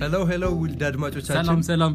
hello ውድ አድማጮቻችን ሰላም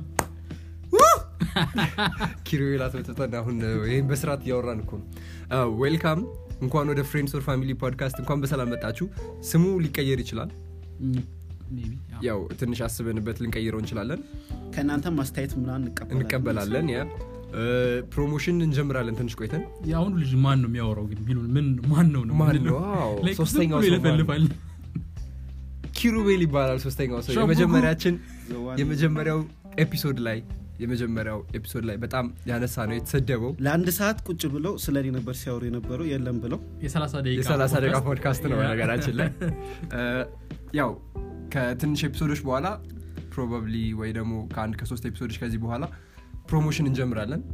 ኪሩቤላት ወጥተና አሁን ይሄን በስራት ያወራን እኮ ዌልካም እንኳን ወደ ፍሬንድስ ኦር ፋሚሊ ፖድካስት እንኳን በሰላም መጣችሁ ስሙ ሊቀየር ይችላል ሜቢ ያው ትንሽ አስበንበት ልንቀይረው እንችላለን ከናንተ ማስተያየት ምናምን እንቀበላለን ያ ፕሮሞሽን እንጀምራለን ትንሽ ቆይተን ያው ሁሉ ልጅ ማን ነው የሚያወራው ግን ቢሉን ምን ማን ነው ሶስተኛው ሰው ይለፈልፋል ኪሩቤል ይባላል ሶስተኛው ሰው የመጀመሪያው ኤፒሶድ ላይ በጣም ያነሳ ነው የተሰደበው ለአንድ ሰዓት ቁጭ ብለው ስለኔ ነበር ሲያወሩ የነበረው የለም ብለው የ30 ደቂቃ ፖድካስት ነው ነገራችን ላይ ያው ከትንሽ ኤፒሶዶች በኋላ ፕሮባብሊ ወይ ደግሞ ከአንድ ከ3 ኤፒሶዶች ከዚህ በኋላ ፕሮሞሽን እንጀምራለን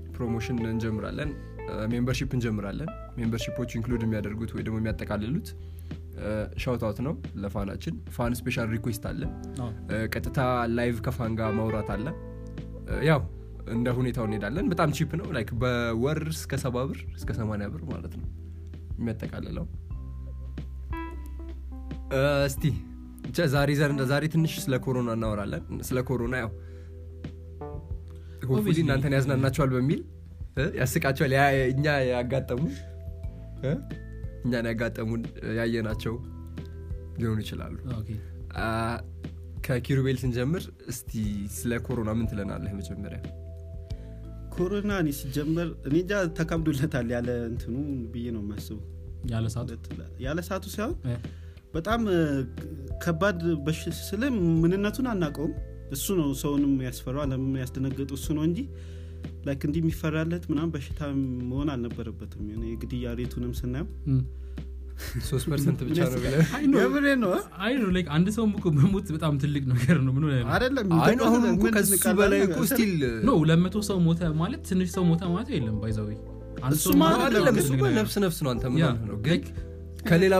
ሜምበርሺፕ እንጀምራለን ሜምበርሺፖቹ ኢንክሉድ የሚያደርጉት ወይ ደግሞ የሚያጠቃልሉት ሻውት አውት ነው ለፋናችን ፋን ስፔሻል ሪኩዌስት አለ ቀጥታ ላይቭ ከፋን ጋር ማውራት አለ ያው እንደ ሁኔታው እንሄዳለን በጣም ቺፕ ነው ላይክ በወር እስከ 70 ብር እስከ 80 ብር ማለት ነው የሚያጠቃልለው እስቲ ዛሬ ትንሽ ስለ ኮሮና እናወራለን ስለ ኮሮና ያው ሆፕፉሊ እናንተን ያዝናናችኋል በሚል ያስቃችኋል እኛ ያጋጠሙን ያየናቸው ሊሆኑ ይችላሉ ኦኬ ከኪሩቤል ስንጀምር እስቲ ስለ ኮሮና ምን ትለናለህ መጀመሪያ ኮሮና ነው ሲጀመር እኔጃ ተከብዶለታል ያለ እንትኑ ብዬ ነው ማስበው ያለ ሰዓቱ ሳይሆን በጣም ከባድ በሽታ ምንነቱን አናቀውም እሱ ነው ሰውንም ያስፈራው አለም ያስደነገጠው እሱ ነው እንጂ ላይክ እንዲ የሚፈራለት ምናምን በሽታ መሆን አልነበረበትም የግድያ ሬቱንም ስናየው 3% ብቻ ነው ብለ የምሬ ነው ላይክ አንድ ሰው መሞት በጣም ትልቅ ነገር ነው ምን ነው አይደለም አሁን ከሱ በላይ እኮ ስቲል ነው 200 ሰው ሞተ ማለት ትንሽ ሰው ሞተ ማለት አይደለም ባይዛው አንድ ሰው ማለት እሱ ነፍስ ነው አንተ ምን ነው ግን ከሌላ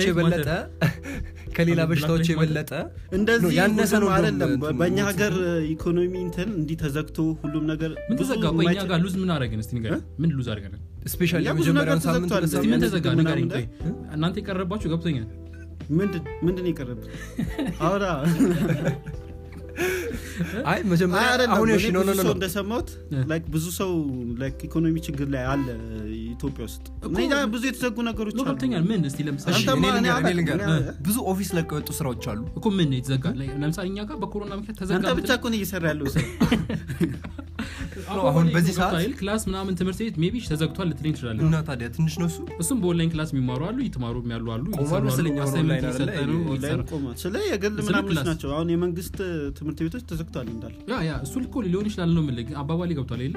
በሽታዎች የበለጠ እንደዚህ ያነሰ ነው አይደለም በእኛ ሀገር ኢኮኖሚ እንትን እንዲ ተዘግቶ ሁሉም ነገር ምን ተዘጋ ቆይኛ ጋር ሉዝ ምን አደረገን እስቲ ንገር ምን ሉዝ አደረገን ስፔሻሊ የመጀመሪያው ሳምንት እስቲ ምን ተዘጋ ንገረኝ ቆይ እናንተ ይቀርባችሁ ገብቶኛል ምንድን ይቀርብ አውራ አይ መጀመሪያ አሁን እሺ ነው እንደሰማሁት ላይክ ብዙ ሰው ላይክ ኢኮኖሚ ችግር ላይ አለ ኢትዮጵያ ውስጥ ነኛ ብዙ የተዘጉ ነገሮች አሉ ገብቶኛል ምን እስቲ ለምሳሌ ብዙ ኦፊስ ለቀው የወጡ ስራዎች አሉ እኮ ምን የተዘጋ ለምሳሌ እኛ ጋር በኮሮና ምክንያት ተዘጋ አንተ ብቻ እኮ ነው እየሰራ ያለው ሰው አሁን በዚህ ሰዓት ክላስ ምናምን ትምህርት ቤት ሜቢ ተዘግቷል ልትለኝ ትችላለህ እና ታዲያ ትንሽ ነው እሱም በኦንላይን ክላስ የሚማሩ አሉ ይተማሩም ያሉ አሉ ይሰራሉ ኦንላይን ስለ የግል ምናምን ናቸው አሁን የመንግስት ትምህርት ቤቶች ተዘግቷል እንዳል ያ እሱ ልኮ ሊሆን ይችላል ነው ማለት አባባሊ ገብቷል አይደል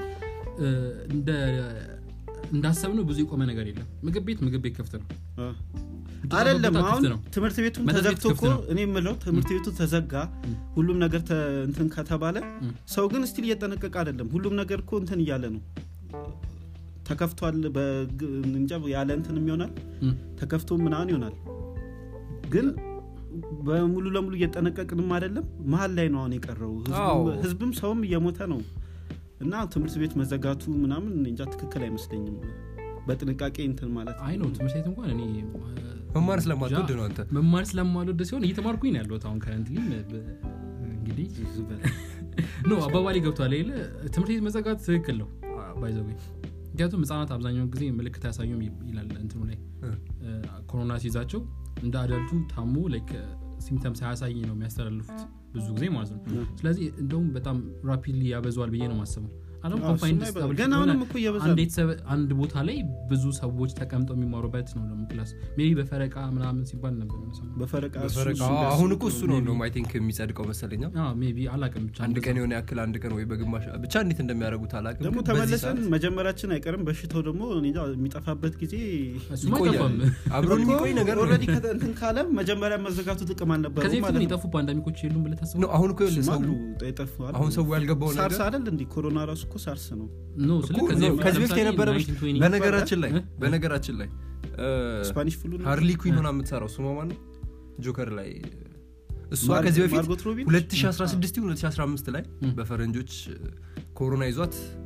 እንዳሰብነው ብዙ የቆመ ነገር የለም ምግብ ቤት ከፍተ ነው አይደለም አሁን ትምህርት ቤቱን ተዘግቶ እኮ እኔ የምለው ትምህርት ቤቱ ተዘጋ ሁሉም ነገር እንትን ከተባለ ሰው ግን ስቲል እየተጠነቀቀ አይደለም ሁሉም ነገር እኮ እንትን እያለ ነው ተከፍቷል በእንጃ ያለ እንትን ይሆናል ተከፍቶ ምናምን ይሆናል ግን በሙሉ ለሙሉ እየተጠነቀቅንም አይደለም መሃል ላይ ነው አሁን የቀረው ህዝብም ሰውም እየሞተ ነው እና ትምህርት ቤት መዘጋቱ ምናምን እንጃ ትክክል አይመስለኝም በጥንቃቄ እንትን ማለት አይ ነው ትምህርት ቤት እንኳን እኔ መማር ስለማልወድ ነው አንተ መማር ስለማልወድ ሲሆን እየተማርኩኝ ነው ያለሁት አሁን ከረንትሊ እንግዲህ ነው አባባሊ ገብቷል አይደል ትምህርት ቤት መዘጋት ትክክል ነው ባይዘው ምክንያቱም ህጻናት አብዛኛው ጊዜ ምልክት ያሳዩም ይላል እንትኑ ላይ ኮሮና ሲይዛቸው እንደ አዳልቱ ታሙ ላይክ ሲምፕተምስ ያሳይ ነው የሚያስተላልፉት ብዙ ጊዜ ማለት ነው ስለዚህ እንደውም በጣም ራፒድሊ ያበዛዋል ብዬ ነው ማሰበው አሁን ኮንፋይንድ ገናውንም እኮ ያበዛል አንድ ቦታ ላይ ብዙ ሰዎች ተቀምጠው የሚማሩበት ነው ደግሞ ክላስ ሜቢ በፈረቃ ምናምን ሲባል ነበር ነው በፈረቃ አሁን እኮ እሱ ነው አይ ቲንክ የሚጸድቀው መሰለኛ ሜቢ አላቀም ብቻ አንድ ቀን የሆነ ያክል አንድ ቀን ወይ በግማሽ ብቻ እንዴት እንደሚያደርጉት አላቀም ደግሞ ተመለሰን መጀመሪያችን አይቀርም በሽታው ደግሞ እኔ የሚጠፋበት ጊዜ ይቆያል አብሮን የሚቆይ ነገር ኦሬዲ ከእንትን ካለ መጀመሪያ መዘጋቱ ጥቅም አልነበረም ከዚህ ፊት ይጠፉ ፓንደሚኮች የሉም ብለ ታስቡ ነው አሁን እኮ ሰው ይጠፋል አሁን ሰው ያልገባው ነገር ሳርስ አይደል እንዴ ኮሮና ራሱ እኮ ሳርስ ነው ከዚህ በፊት የነበረ በነገራችን ላይ ስፓኒሽ ፍሉ ሃርሊ ኩዊን ሆና የምትሰራው እሱ ማን ነው ጆከር ላይ እሷ ከዚህ በፊት 2016 2015 ላይ በፈረንጆች ኮሮና ይዟት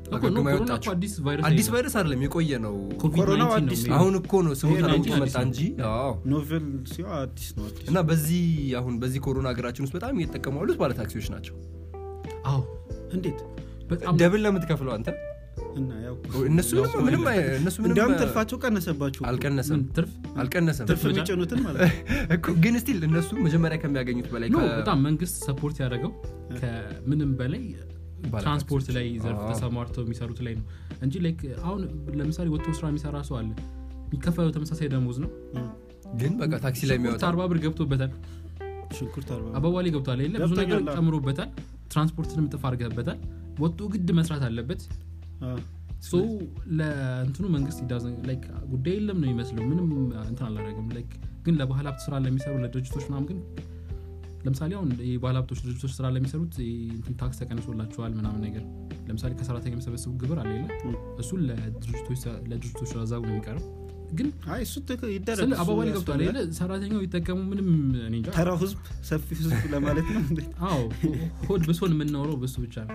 አገግማ ያወጣችው አዲስ ቫይረስ አይደለም የቆየ ነው ኮሮና አዲስ አሁን እኮ ነው ስሙ ተለውጦ መጣ እንጂ አዎ ኖቨል ሲው አዲስ ነው እና በዚህ ኮሮና ሀገራችን ውስጥ በጣም እየተጠቀሙ ያሉት ባለ ታክሲዎች ናቸው አዎ እንዴት በጣም ደብል ለምትከፍለው አንተ እና ያው እነሱ ምንም እንደውም ትርፋቸው ቀነሰባቸው አልቀነሰም ትርፍ የሚጭኑትን ማለት እኮ ግን ስቲል እነሱ መጀመሪያ ከሚያገኙት በላይ በጣም መንግስት ሰፖርት ያደረገው ከምንም በላይ ትራንስፖርት ላይ ዘርፍ ተሰማርተው የሚሰሩት ላይ ነው እንጂ ላይክ አሁን ለምሳሌ ወጥቶ ስራ የሚሰራ ሰው አለ የሚከፈለው ተመሳሳይ ደሞዝ ነው ግን በቃ ታክሲ ላይ የሚያወጣ 40 ብር ገብቶበታል ሽንኩርት 40 አባባሊ ገብቷል አይደል ብዙ ነገር ጨምሮበታል ትራንስፖርትንም ጥፍ አድርገህበታል ወጥቶ ግድ መስራት አለበት ሶ ለእንትኑ መንግስት ይዳዘን ላይክ ጉዳይ የለም ነው የሚመስለው ምንም እንትን አላደረግም ላይክ ግን ለባህል ሀብት ስራ ለሚሰሩ ለድርጅቶች ምናምን ግን ለምሳሌ አሁን የባህል ሀብቶች ድርጅቶች ስራ ለሚሰሩት እንትን ታክስ ተቀንሶላቸዋል ምናምን ነገር ለምሳሌ ከሰራተኛ የሚሰበስቡ ግብር አለ አይደል እሱ ለድርጅቶች ራዛው ነው የሚቀርብ ግን አይ እሱ ይደረግ አባባሊ ገብቷል አይደል ሰራተኛው ይተከሙ ምንም እኔ እንጃ ተራው ህዝብ ሰፊ ህዝብ ለማለት ነው እንዴ አዎ ሆድ ብሶን የምንኖረው በሱ ብቻ ነው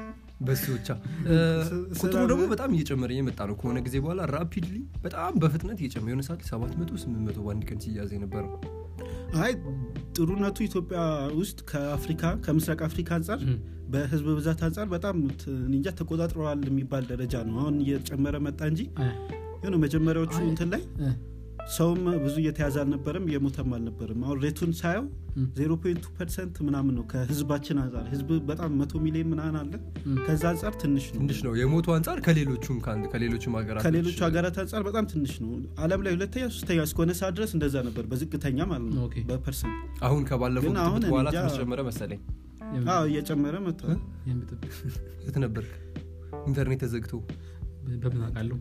ቁጥሩ ደግሞ በጣም እየጨመረ የመጣ ነው ከሆነ ጊዜ በኋላ ራፒድሊ በጣም በፍጥነት እየጨመረ የሆነ ሰዓት 700 800 በአንድ ቀን ሲያዝ የነበረው አይ ጥሩነቱ ኢትዮጵያ ውስጥ ከአፍሪካ ከምስራቅ አፍሪካ አንፃር በህዝብ ብዛት አንፃር በጣም እንጃ ተቆጣጥረዋል የሚባል ደረጃ ነው አሁን እየጨመረ መጣ እንጂ የሆነ መጀመሪያዎቹ እንትን ላይ ሰውም ብዙ እየተያዘ አልነበረም የሞተም አልነበረም አሁን ሬቱን ሳየው 0.2% ምናምን ነው ከህዝባችን አንፃር ህዝብ በጣም 100 ሚሊዮን ምናምን አለ ከዛ አንፃር ትንሽ ነው የሞቱ አንፃር ከሌሎቹም ሀገራት አንፃር በጣም ትንሽ ነው ዓለም ላይ ሁለተኛ ሶስተኛ እስከሆነ ሰዓት ድረስ እንደዛ ነበር በዝቅተኛ ማለት ነው በፐርሰንት አሁን ከባለፈው በኋላ ተጨመረ መሰለኝ አዎ እየጨመረ መጥቷል የት ነበር ኢንተርኔት ተዘግቶ በመናቃለሁ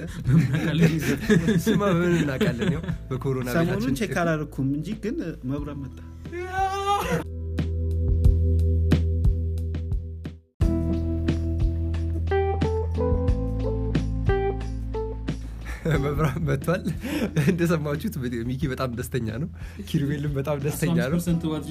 ስማ በመናቃለን ያው በኮሮና ሰሞኑን ቼክ አላረኩም እንጂ ግን መብራት መጣ መብራት መጥቷል እንደሰማችሁት ሚኪ በጣም ደስተኛ ነው ኪሩቤልም በጣም ደስተኛ ነው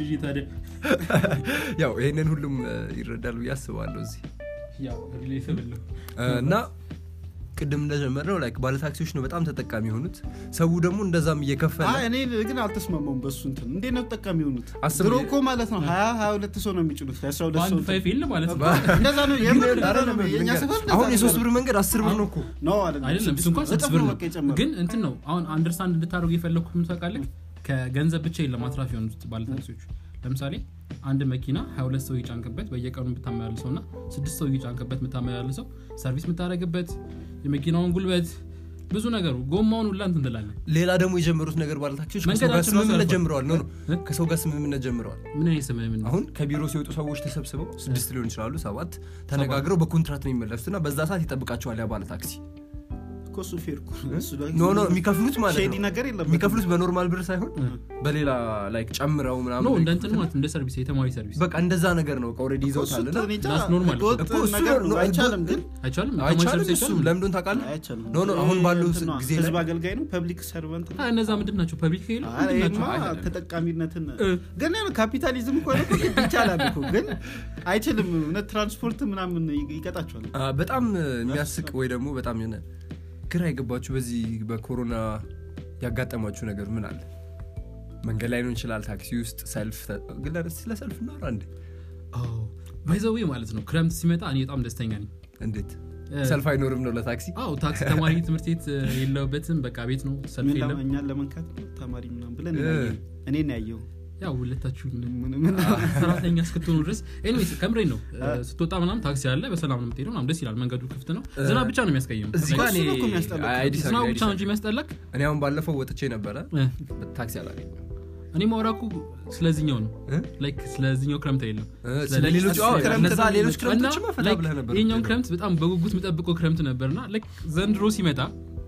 ያው ይሄንን ሁሉም ይረዳሉ ያስባለሁ እዚህ ያው ሪሌሽን እና ቅድም እንደጀመረው ላይክ ባለ ታክሲዎች ነው በጣም ተጠቃሚ ሆኑት ሰው ደግሞ እንደዛም እየከፈለ እኔ ግን አልተስማማውም በሱ እንትን እንዴ ነው ተጠቃሚ ሆኑት ድሮኮ ማለት ነው 22 ሰው ነው የሚጭሉት 12 ሰው ፋይፍ ይል ማለት ነው እንደዛ ነው የኛ ሰፈር አሁን የ3 ብር መንገድ 10 ብር ነው እኮ ነው አይደለም እሱ እንኳን 6 ብር ነው ግን እንትን ነው አሁን አንደርስታንድ እንድታደርጉ የፈለኩት ምን ታውቃለህ ከገንዘብ ብቻ የለም አትራፊ ሆኑት ባለ ታክሲዎች ለምሳሌ አንድ መኪና 22 ሰው ይጫንከበት በየቀኑ ብታመላልሰውና 6 ሰው ይጫንከበት ብታመላልሰው ሰርቪስ ምታረግበት የመኪናውን ጉልበት ብዙ ነገሩ ጎማውን ሁላ እንትን ትላለህ ሌላ ደግሞ የጀመሩት ነገር ባለ ታክሲዎች ከሰው ጋር ስምምነት ጀምረዋል ነው ከሰው ጋር ስምምነት ጀምረዋል ምን ነው ስምምነት አሁን ከቢሮ ሲወጡ ሰዎች ተሰብስበው 6 ሊሆን ይችላሉ 7 ተነጋግረው በኮንትራክት ነው የሚመለሱትና በዛ ሰዓት ይጠብቃቸዋል ያ ባለ ታክሲ ኮሱ ፌርኩ ኖ የሚከፍሉት ማለት ነው ሼዲ ነገር የለም የሚከፍሉት በኖርማል ብር ሳይሆን በሌላ ላይክ ጨምረው ምናምን ነው እንደንትን ማለት እንደ ሰርቪስ የተማሪ ሰርቪስ በቃ እንደዛ ነገር ነው ኦሬዲ ይዘውታልና ዳስ ኖርማል እኮ እሱ አይቻልም ግን አይቻልም ለምንድን ታውቃለህ ኖ አሁን ባለው ጊዜ ህዝብ አገልጋይ ነው ፐብሊክ ሰርቫንት ነው እነዛ ምንድን ናቸው ፐብሊክ ሄሎ ተጠቃሚነትን ግን ካፒታሊዝም እኮ ነው ይቻላል እኮ ግን አይችልም ትራንስፖርት ምናምን ይቀጣቸዋል በጣም የሚያስቅ ወይ ደግሞ በጣም የሆነ ግራ ይገባችሁ በዚህ በኮሮና ያጋጠማችሁ ነገር ምን አለ መንገድ ላይ ነው ይችላል ታክሲ ውስጥ ሰልፍ ግለረስ ስለ ሰልፍ ነው አንዴ ባይዘው ማለት ነው ክረምት ሲመጣ እኔ በጣም ደስተኛ ነኝ እንዴት ሰልፍ አይኖርም ነው ለታክሲ ታክሲ ተማሪ ትምህርት ቤት የለውበትም በቃ ቤት ነው ሰልፍ የለም እኛ ለመንካት ተማሪ ምናምን ብለን እኔ ነው ያየው ያው ሁለታችሁ ምን ሰራተኛ እስክትሆኑ ድረስ ኤኒዌይስ ከምሬ ነው ስትወጣ ምናምን ታክሲ አለ በሰላም ነው የምትሄደው ምናምን ደስ ይላል መንገዱ ክፍት ነው ዝናብ ብቻ ነው የሚያስቀየው እዚህ ጋር ዝናብ ብቻ ነው እንጂ የሚያስጠላክ እኔ አሁን ባለፈው ወጥቼ ነበረ ታክሲ አላገኘም እኔ ማውራኩ ስለዚህኛው ነው ላይክ ስለዚህኛው ክረምት አይደለም ስለሌሎች ሌሎች ክረምቶች መፈታ ብለህ ነበር ይሄኛው ክረምት በጣም በጉጉት የምጠብቀው ክረምት ነበርና ላይክ ዘንድሮ ሲመጣ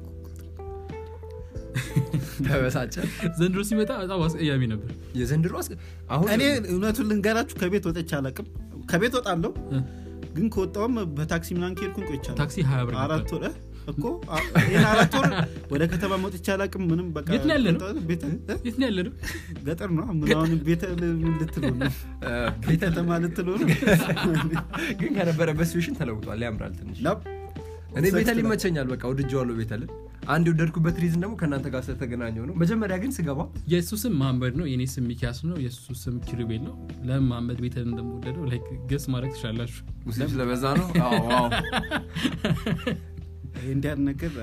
ተበሳጨ ዘንድሮ ሲመጣ በጣም አስቀያሚ ነበር የዘንድሮ አሁን እኔ እውነቱን ልንገራችሁ ከቤት ወጥቼ አላቅም ከቤት ወጣለሁ ግን ከወጣውም በታክሲ ምናምን ከሄድኩኝ ቆይቻለሁ ታክሲ 20 ብር 4 ወር እኮ ይሄን 4 ወር ወደ ከተማ ወጥቼ አላቅም ምንም በቃ የት ነው ያለነው ገጠር ነው ምናምን ቤተ ልትሉ ነው ቤተ ከተማ ልትሉ ነው ግን ከነበረበት ሲቹዌሽን ተለውጧል ያምራል ትንሽ እኔ ቤተል ይመቸኛል በቃ ወድጄዋለሁ ቤተል አንድ ወደድኩበት ሪዝን ደግሞ ከናንተ ጋር ስለተገናኘው ነው መጀመሪያ ግን ስገባ የሱስም መሐመድ ነው የኔ ስም ሚኪያስ ነው የሱስም ኪሩቤል ነው ለምን መሐመድ ቤተል እንደምወደደው ላይክ ገስ ማድረግ ትችላላችሁ ሙስሊም ስለበዛ ነው ዋው እንዲያን ነገር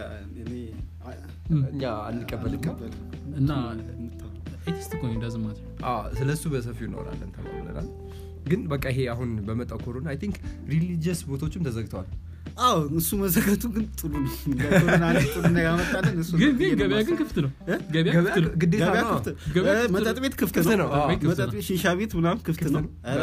እኛ አንቀበልም እና ኤቲስት ኮኝ ዳዝማት ስለሱ በሰፊው እናወራለን ተባብለናል ግን በቃ ይሄ አሁን በመጣው ኮሮና አይ ቲንክ ሪሊጂየስ ቦታዎችም ተዘግተዋል እሱ መዘጋቱ ግን ጥሩ ነው ኮሮና ጥሩ ነው ያመጣልን እሱ ግን ገበያ ግን ክፍት ነው ገበያ ክፍት ነው ግዴታ ነው መጠጥ ቤት ክፍት ነው መጠጥ ቤት ሺሻ ቤት ምናምን ክፍት ነው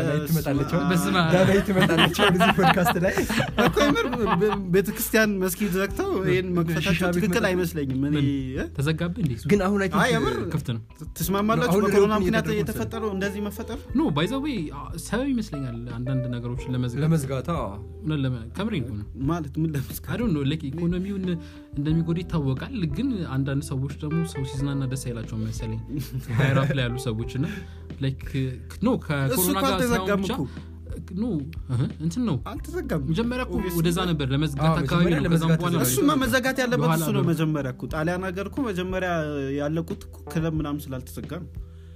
ዳላይ ትመጣለች እዚህ ፖድካስት ላይ እኮ ቤተክርስቲያን መስጊድ ዘግተው ይሄን መክፈታቸው ትክክል አይመስለኝም እኔ ተዘጋብህ እንዴ ግን አሁን አይ ቲንክ ክፍት ነው ተስማማላችሁ በኮሮና ምክንያት የተፈጠረው እንደዚህ መፈጠር ኖ ባይ ዘ ዌይ ሰበብ ይመስለኛል አንዳንድ ነገሮችን ለመዝጋት ከምሬን ነው ማለት ምን ለምስካ I don't know like ኢኮኖሚውን እንደሚጎዳ ይታወቃል ግን አንዳንድ ሰዎች ደግሞ ሰው ሲዝናና ደስ አይላቸው መሰለኝ ሃይራፕ ላይ ያሉ ሰዎችና like no ከኮሮና ጋር ተዘጋምኩ no እንትን ነው አልተዘጋም መጀመሪያ ወደዛ ነበር ለመዝጋት አካባቢ ነው ከዛም በኋላ እሱማ መዘጋት ያለበት እሱ ነው መጀመሪያ እኮ ጣሊያን ሀገር እኮ መጀመሪያ ያለቁት እኮ ክለብ ምናምን ስላልተዘጋ ነው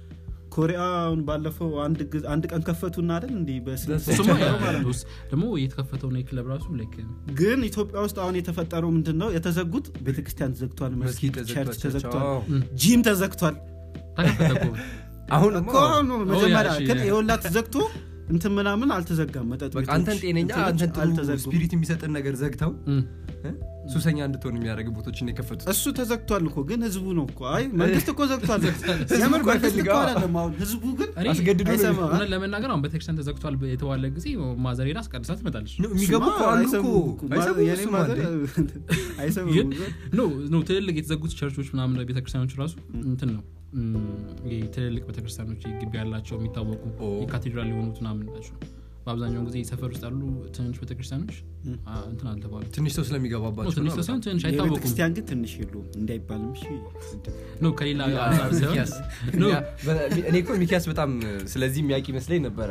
ኮሪያውን ባለፈው አንድ ቀን ከፈቱና አይደል እንዴ በስማ ያሉስ ደግሞ የተከፈተው ነው ክለብ ራሱ ላይክ ግን ኢትዮጵያ ውስጥ አሁን የተፈጠረው ምንድነው የተዘጉት ቤተክርስቲያን ተዘግቷል መስጊድ ተዘግቷል ጂም ተዘግቷል ተከፈተው አሁን እኮ መጀመሪያ ግን የወላት ተዘግቶ እንትን ምናምን አልተዘጋም መጠጥ በቃ አንተን ጤነኛ አንተን ጥሩ ስፒሪት የሚሰጥን ነገር ዘግተው ሱሰኛ እንድትሆን የሚያደርግ ቦታዎችን የከፈቱት እሱ ተዘግቷል እኮ ግን ህዝቡ ነው እኮ አይ መንግስት እኮ ዘግቷል የምር ባይፈልጋው አይደለም አሁን ህዝቡ ግን አስገድዶ ነው ለመናገር አሁን ቤተክርስቲያን ተዘግቷል የተባለ ጊዜ ማዘር ሄዳ አስቀድሳ ትመጣለች የሚገቡ አሉ እኮ የኔ ማዘር አይሰሙ ኖ ትልልቅ የተዘጉት ቸርቾች ምናምን ቤተክርስቲያኖች ራሱ እንትን ነው የትልልቅ ቤተክርስቲያኖች ግቢ ያላቸው የሚታወቁ የካቴድራል የሆኑት ምናምን ናቸው በአብዛኛው ጊዜ ሰፈር ውስጥ ያሉ ትንሽ ቤተክርስቲያኖች እንትን አልተባሉ ትንሽ ሰው ስለሚገባባቸው ትንሽ ሰው ሲሆን ትንሽ አይታወቁም ቤተክርስቲያን ግን ትንሽ ይሉ እንዳይባልም እሺ ነው ከሌላ አንፃር ሲሆን ነው እኔ እኮ ሚኪያስ በጣም ስለዚህ የሚያቂ መስለኝ ነበር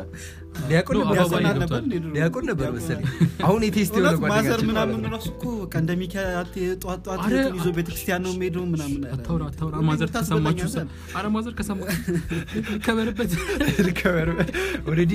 ሊያቆን ነበር መሰለኝ አሁን የቴስት የሆነ ጓደኛችን ማዘር ምናምን ነው እኮ በቃ እንደ ሚኪያስ ጧጧት ይዞ ቤተክርስቲያን ነው የሚሄደው ምናምን አታውራ ማዘር ተሰማችሁ አረ ማዘር ከሰማችሁ ከበርበት ኦሬዲ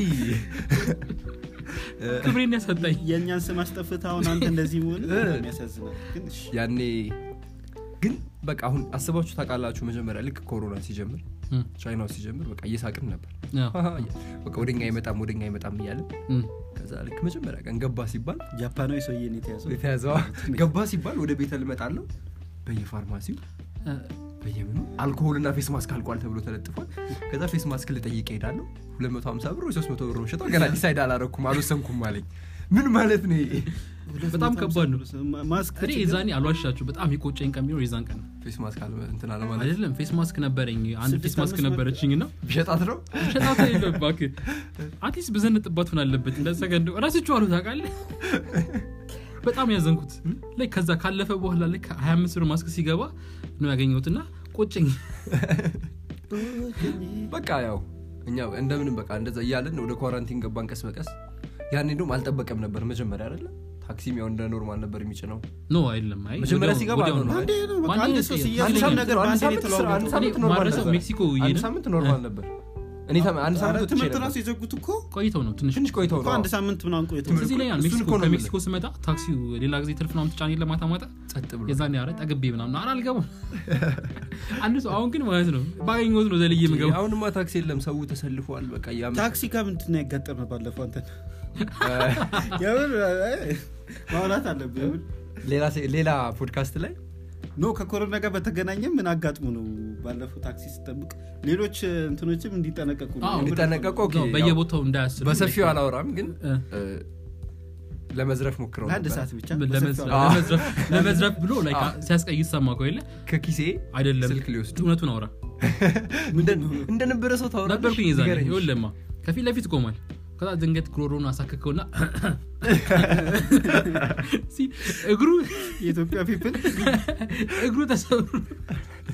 ክብሬን ያሰጣኝ የኛን ስም አስጠፍታውን አንተ እንደዚህ ሆነ የሚያሳዝናል ግን ያኔ ግን በቃ አሁን አስባችሁ ታውቃላችሁ መጀመሪያ ልክ ኮሮና ሲጀምር ቻይናው ሲጀምር በቃ እየሳቅን ነበር በቃ ወደኛ ይመጣም እያለን ከዛ ልክ መጀመሪያ ቀን ገባ ሲባል ጃፓናዊ ሰውዬ ነው የተያዘው ገባ ሲባል ወደ ቤት ልመጣለሁ በየፋርማሲው በየምኑ አልኮሆልና ፌስ ማስክ አልቋል ተብሎ ተለጥፏል ከዛ ፌስ ማስክ ልጠይቅ ሄዳለሁ 250 ብር ወይ 300 ብር ሸጣው ገና ዲሳይድ አላረኩም አልወሰንኩም አለኝ ምን ማለት ነው በጣም ከባድ ነው ማስክ እኔ ዛኔ አልዋሻችሁ በጣም ይቆጨኝ ቀሚው የዛን ቀን ፌስ ማስክ እንትና ለማለት አይደለም ፌስ ማስክ ነበረኝ አንድ ፌስ ማስክ ነበረችኝና ቢሸጣት ነው ሸጣታ ይለባክ አዲስ በዘነጥባት ሆነ አለበት እንደሰገንዶ ራስቸው አሉ ታውቃለህ በጣም ያዘንኩት ላይ ከዛ ካለፈ በኋላ ላይ 25 ብር ማስክ ሲገባ ነው ያገኘሁትና ቆጨኝ በቃ ያው እኛ እንደምንም በቃ እንደዛ እያለን ወደ ኳራንቲን ገባን ቀስ በቀስ ያኔ እንደውም አልጠበቀም ነበር መጀመሪያ አይደለ ታክሲም ያው እንደ ኖርማል ነበር የሚጭነው ኖ አይደለም አይ መጀመሪያ ሲገባ ነው አንድ ሰው ሲያልፍ ነገር ባንዴ ተለዋወጠ ሜክሲኮ አንድ ሳምንት ኖርማል ነበር እኔ አንድ ሳምንት ትምህርት ራሱ የዘጉት እኮ ቆይተው ነው ትንሽ ቆይተው ነው አንድ ሳምንት ምናምን ቆይተው እዚህ ላይ ከሜክሲኮ ስመጣ ታክሲው ሌላ ጊዜ ትርፍ ነው ተጫኒ ለማታማጣ ጸጥ ብሎ የዛኔ አረ ጠግቤ ምናምን አልገባም አንዱ ሰው አሁን ግን ማለት ነው ባገኘሁት ነው ዘልዬ ምገባ አሁንማ ታክሲ የለም ሰው ተሰልፏል በቃ ያም ታክሲ ጋር ምንድነው ያጋጠመ ባለፈው አንተ ያው ማውራት አለብህ ሌላ ፖድካስት ላይ ኖ ከኮሮና ጋር በተገናኘ ምን አጋጥሙ ነው ባለፈው ታክሲ ሲጠብቅ ሌሎች እንትኖችም እንዲጠነቀቁ ኦኬ በየቦታው እንዳያስቡ በሰፊው አላወራም ግን ለመዝረፍ ሞክረው አንድ ሰዓት ብቻ ለመዝረፍ ብሎ ላይክ ሲያስቀይስ ሰማው ኮይለ ከኪሴ አይደለም ስልክ ሊወስድ እውነቱን አውራ እንደነበረ ሰው ታወራ ነበርኩኝ ይዛኔ ይወለማ ከፊት ለፊት ቆማል ከዛ ድንገት ክሎሮን አሳከከውና እግሩ የኢትዮጵያ ፒፕል እግሩ ተሰብሮ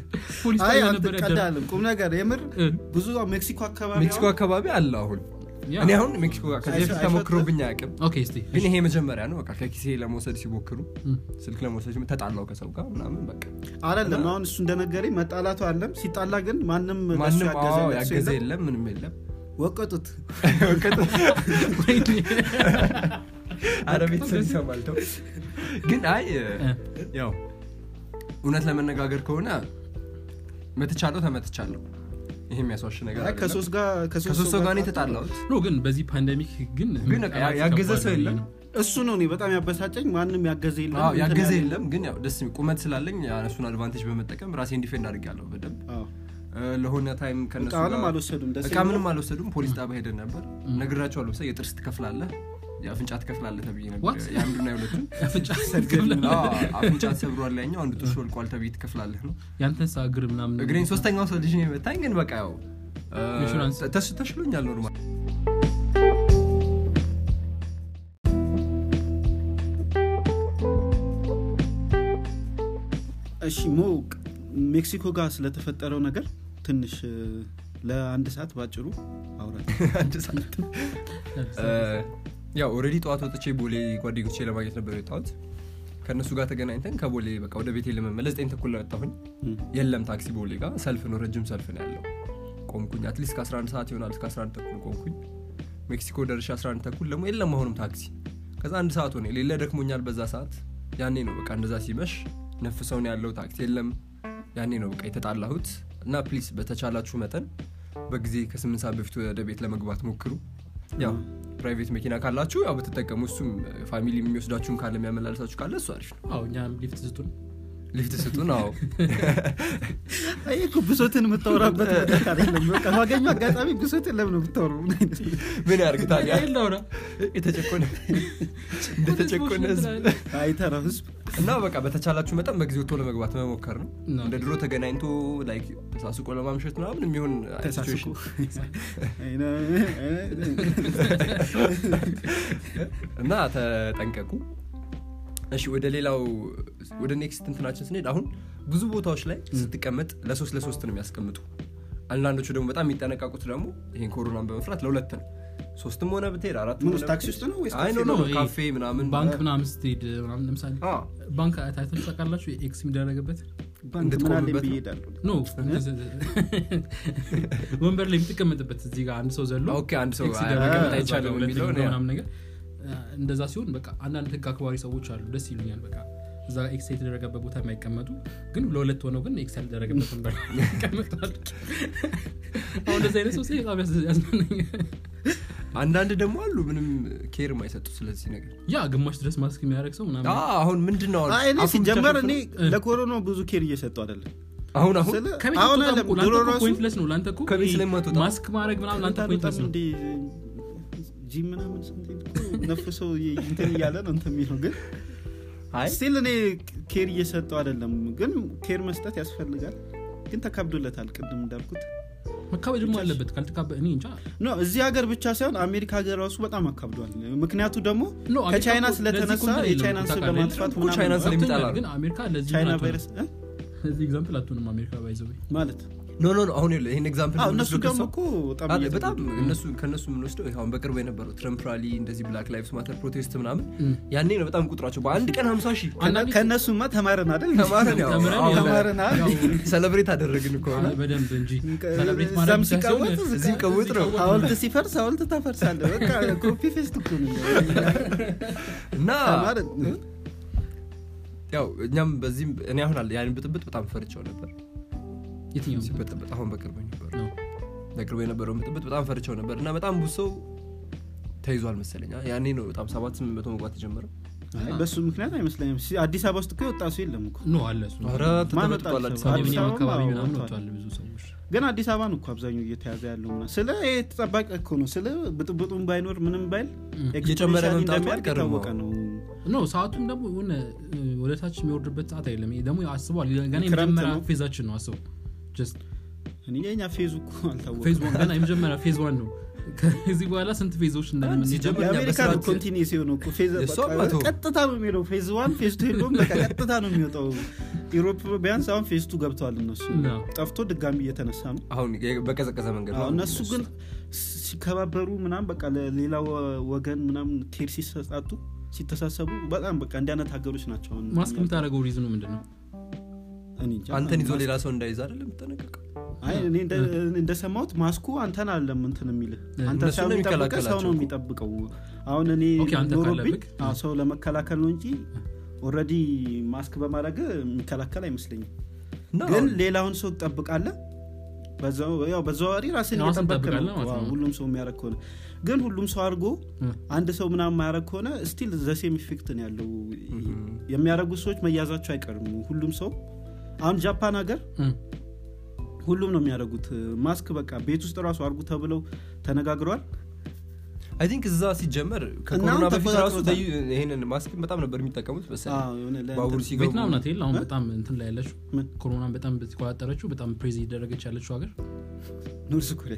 ፖሊስ ታዲያ ነበር ያደረገው ቁም ነገር የምር ብዙ ሜክሲኮ አካባቢ አለ አሁን እኔ አሁን ሜክሲኮ ጋር ከዚህ በፊት ተሞክሮብኝ አያውቅም ኦኬ እስቲ ግን ይሄ መጀመሪያ ነው በቃ ከኪሴ ለመውሰድ ሲሞክሩ ስልክ ለመውሰድ ተጣላው ከሰው ጋር ምናምን በቃ አይደለም አሁን እሱ እንደነገረኝ መጣላቱ አለም ሲጣላ ግን ማንም ያገዘ የለም ምንም የለም ወቀጡት አረቢት ሰማልተው ግን አይ ያው እውነት ለመነጋገር ከሆነ መተቻለው ተመተቻለው ይሄ የሚያስዋሽ ነገር አይደለም ከሶስት ጋር ነው ተጣላሁት ነው ግን በዚህ ፓንደሚክ ግን ያገዘ ሰው የለም እሱ ነው እኔ በጣም ያበሳጨኝ ማንም ያገዘ የለም ግን ያው ደስ ቁመት ስላለኝ ያነሱን አድቫንቴጅ በመጠቀም ራሴን ዲፌንድ አድርጌያለሁ በደንብ ለሆነ ታይም ከነሱ ጋር ምንም አልወሰዱም ፖሊስ ጣቢያ ሄደን ነበር ነግራቸዋለሁ የጥርስ ትከፍላለህ የአፍንጫ ትከፍላለህ ተብዬ ነበር ያንዱና የሁለቱም አፍንጫ ተሰብሯል ያኛው አንዱ ጥርስ ወልቋል ተብዬ ትከፍላለህ ነው ያንተስ እግር ምናምን እግሬን ሶስተኛው ሰው ልጅ ነው የመታኝ ግን በቃ ያው ተሽሎኛል ኖርማል እሺ ሜክሲኮ ጋር ስለተፈጠረው ነገር ትንሽ ለአንድ ሰዓት ባጭሩ አውራኝ አንድ ሰዓት ያው ኦሬዲ ጧት ወጥቼ ቦሌ ጓደኞቼ ለማግኘት ነበር የወጣሁት ከነሱ ጋር ተገናኝተን ከቦሌ በቃ ወደ ቤቴ ለመመለስ 9 ተኩል ላይ ወጣሁኝ የለም ታክሲ ቦሌ ጋር ሰልፍ ነው ረጅም ሰልፍ ነው ያለው ቆምኩኝ አትሊስት ከ11 ሰዓት ይሆናል እስከ 11 ተኩል ቆምኩኝ ሜክሲኮ ደርሼ 11 ተኩል ደግሞ የለም አሁንም ታክሲ ከዛ አንድ ሰዓት ሆነ ሌላ ደክሞኛል በዛ ሰዓት ያኔ ነው በቃ እንደዛ ሲመሽ ነፍሰው ነው ያለው ታክሲ የለም ያኔ ነው በቃ የተጣላሁት እና ፕሊስ በተቻላችሁ መጠን በጊዜ ከ8 ሰዓት በፊት ወደ ቤት ለመግባት ሞክሩ ያው ፕራይቬት መኪና ካላችሁ ያው በተጠቀሙ እሱም ፋሚሊ የሚወስዳችሁን ካለ የሚያመላልሳችሁ ካለ እሱ አሪፍ ነው አዎ እኛም ሊፍት ስጡን አዎ አይኩ ብሶትን የምታወራበት ነገር አይደለም በቃ ማገኙ አጋጣሚ ብሶትን ለምን ነው የምታወራው ምን ያርግ ታዲያ አይላውራ የተጨቆነ እንደተጨቆነ አይተራው ህዝብ እና በቃ በተቻላችሁ መጠን በጊዜው ቶሎ መግባት መሞከር ነው እንደ ድሮ ተገናኝቶ ላይክ ተሳስቆ ለማምሸት ምናምን የሚሆን ሲቹዌሽን እና ተጠንቀቁ እሺ ወደ ሌላው ወደ ኔክስት እንትናችን ስንሄድ አሁን ብዙ ቦታዎች ላይ ስትቀመጥ ለሶስት ነው የሚያስቀምጡ አንዳንዶቹ ደግሞ በጣም የሚጠነቀቁት ደግሞ ይሄን ኮሮናን በመፍራት ለሁለት ነው ሶስትም ሆነ ብትሄድ አራትም ሆነ ታክሲ ውስጥ ነው ወይስ አይ ነው ካፌ ምናምን ባንክ ምናምን ስትሄድ ምናምን ለምሳሌ ባንክ አይታችሁ ታውቃላችሁ ኤክስ የሚደረግበት እንድትቆምበት ነው ወንበር ላይ የምትቀመጥበት እዚህ ጋር አንድ ሰው ዘሎ ኦኬ አንድ ሰው መቀመጥ አይቻልም የሚለው ምናምን ነገር እንደዛ ሲሆን በቃ አንዳንድ ህግ አክባሪ ሰዎች አሉ ደስ ይሉኛል በቃ እዛ ኤክስ የተደረገበት ቦታ የማይቀመጡ ግን ለሁለት ሆነው ግን ኤክስ ያልተደረገበት ወንበር ይቀመጣሉ አሁን እንደዛ አይነት ሰው በጣም ያዝናናኛል አንዳንድ ደግሞ አሉ ምንም ኬር ማይሰጡ ስለዚህ ነገር ያ ግማሽ ድረስ ማስክ የሚያደርግ ሰው ምናምን አሁን ምንድነው አሁን ሲጀመር እኔ ለኮሮና ብዙ ኬር እየሰጠው አይደለም አሁን ፖይንትለስ ነው ላንተ እኮ ማስክ ማድረግ ምናምን ላንተ ፖይንትለስ ነው ጂም ምናምን ነፍሰው እንትን እያለ ነው እንትን የሚለው ግን ስቲል እኔ ኬር እየሰጠው አይደለም ግን ኬር መስጠት ያስፈልጋል ግን ተካብዶለታል ቅድም እንዳልኩት መካበድም አለበት ካልተካበ እኔ እንጃ ነው እዚህ ሀገር ብቻ ሳይሆን አሜሪካ ሀገር ራሱ በጣም አካብዷል ምክንያቱ ደግሞ ከቻይና ስለተነሳ የቻይናን ስለማጥፋት ምናምን ቻይና ስለሚጣላ ግን አሜሪካ ለዚህ ቻይና ቫይረስ እዚህ ኤግዛምፕል አትሆንም አሜሪካ ባይዘው ማለት ኖ አሁን ይሄን ኤግዛምፕል እነሱ ደግሞ እኮ በጣም ከነሱ ምን ወስደው አሁን በቅርቡ የነበረው ትራምፕ ራሊ እንደዚህ ብላክ ላይቭስ ማተር ፕሮቴስት ምናምን ያኔ ነው በጣም ቁጥራቸው በአንድ ቀን 50,000 ከነሱማ ተማረን አይደል ተማረን ሴሌብሬት አደረግን እኮ በደንብ እንጂ ሴሌብሬት ማድረግ ሲቀወጥ እዚህ ቀውጥ ነው ሐውልት ሲፈርስ ሐውልት ታፈርሳለህ በቃ ኮፒ ፔስት እኮ ነው እና ያው እኛም በዚህ እኔ አሁን ያን ብጥብጥ በጣም ፈርቻው ነበር የትኛው ሲበጥብጥ አሁን በቅርቡ የነበረው ብጥብጥ በጣም ፈርቻው ነበር እና በጣም ብዙ ሰው ተይዟል መሰለኝ ያኔ ነው በጣም 700 መግባት ተጀመረ በሱ ምክንያት አይመስለኝም አዲስ አበባ ውስጥ ከወጣ ሰው የለም እኮ ነው አለ እሱ ኧረ ተመጥቷል አዲስ አበባ ምናምን ወጥቷል ብዙ ሰዎች ግን አዲስ አበባ ነው እኮ አብዛኛው እየተያዘ ያለውና ስለ የተጠባቀ እኮ ነው ስለ ብጥብጡም ባይኖር ምንም ባይል እየጨመረ መምጣቱ ታወቀ ነው ነው ሰዓቱም ደግሞ ወደ ታች የሚወርድበት ሰዓት አይደለም ይሄ ደግሞ አስቧል ገና የመጀመሪያ ፌዛችን ነው አስቡ just እኔ የኛ ፌዝ እኮ አልታወቀም ፌዝ 1 ገና የመጀመሪያ ፌዝ 1 ነው ከዚህ በኋላ ስንት ፌዞች እንደምንጀምር የአሜሪካ ኮንቲኒዩስ ነው እኮ ፌዝ ቀጥታ ነው የሚለው ፌዝ 1 ፌዝ 2 ነው በቃ ቀጥታ ነው የሚወጣው ኢሮፕ ቢያንስ አሁን ፌስቱ ገብተዋል እነሱ ጠፍቶ ድጋሚ እየተነሳ ነው አሁን በቀዘቀዘ መንገድ ነው እነሱ ግን ሲከባበሩ ምናምን በቃ ለሌላ ወገን ምናምን ኬር ሲሰጣጡ ሲተሳሰቡ በጣም በቃ እንዲያነት ሀገሮች ናቸው ማስክ የምታደርገው ሪዝኑ ምንድነው አንተን ይዞ ሌላ ሰው እንዳይዝ አይደለም ተጠነቀቀ አይ እኔ እንደሰማሁት ማስኩ አንተን አይደለም እንትን የሚል አንተ ሰው ነው የሚጠብቀው አሁን እኔ ኖሮብኝ ሰው ለመከላከል ነው እንጂ ኦሬዲ ማስክ በማድረግ የሚከላከል አይመስለኝም ግን ሌላውን ሰው ተጠብቃለህ በዛው ራስን እየጠበቀ ነው ሁሉም ሰው የሚያረግ ከሆነ ግን ሁሉም ሰው አድርጎ አንድ ሰው ምናምን ማያረግ ከሆነ ስቲል ዘ ሴም ኢፌክት ነው ያለው የሚያረጉ ሰዎች መያዛቸው አይቀርም ሁሉም ሰው አሁን ጃፓን ሀገር ሁሉም ነው የሚያደርጉት ማስክ በቃ ቤት ውስጥ ራሱ አርጉ ተብለው ተነጋግረዋል አይ ቲንክ እዛ ሲጀመር ከኮሮና በፊት ራሱ ይሄንን ማስክ በጣም ነበር የሚጠቀሙት ባቡር ሲገቡ ቬትናም ናት ይል አሁን በጣም እንትን ላይ ያለችው ኮሮናን በጣም በተቋጠረችው በጣም ፕሬዝ ይደረገች ያለችው ሀገር ኖርዝ ኮሪያ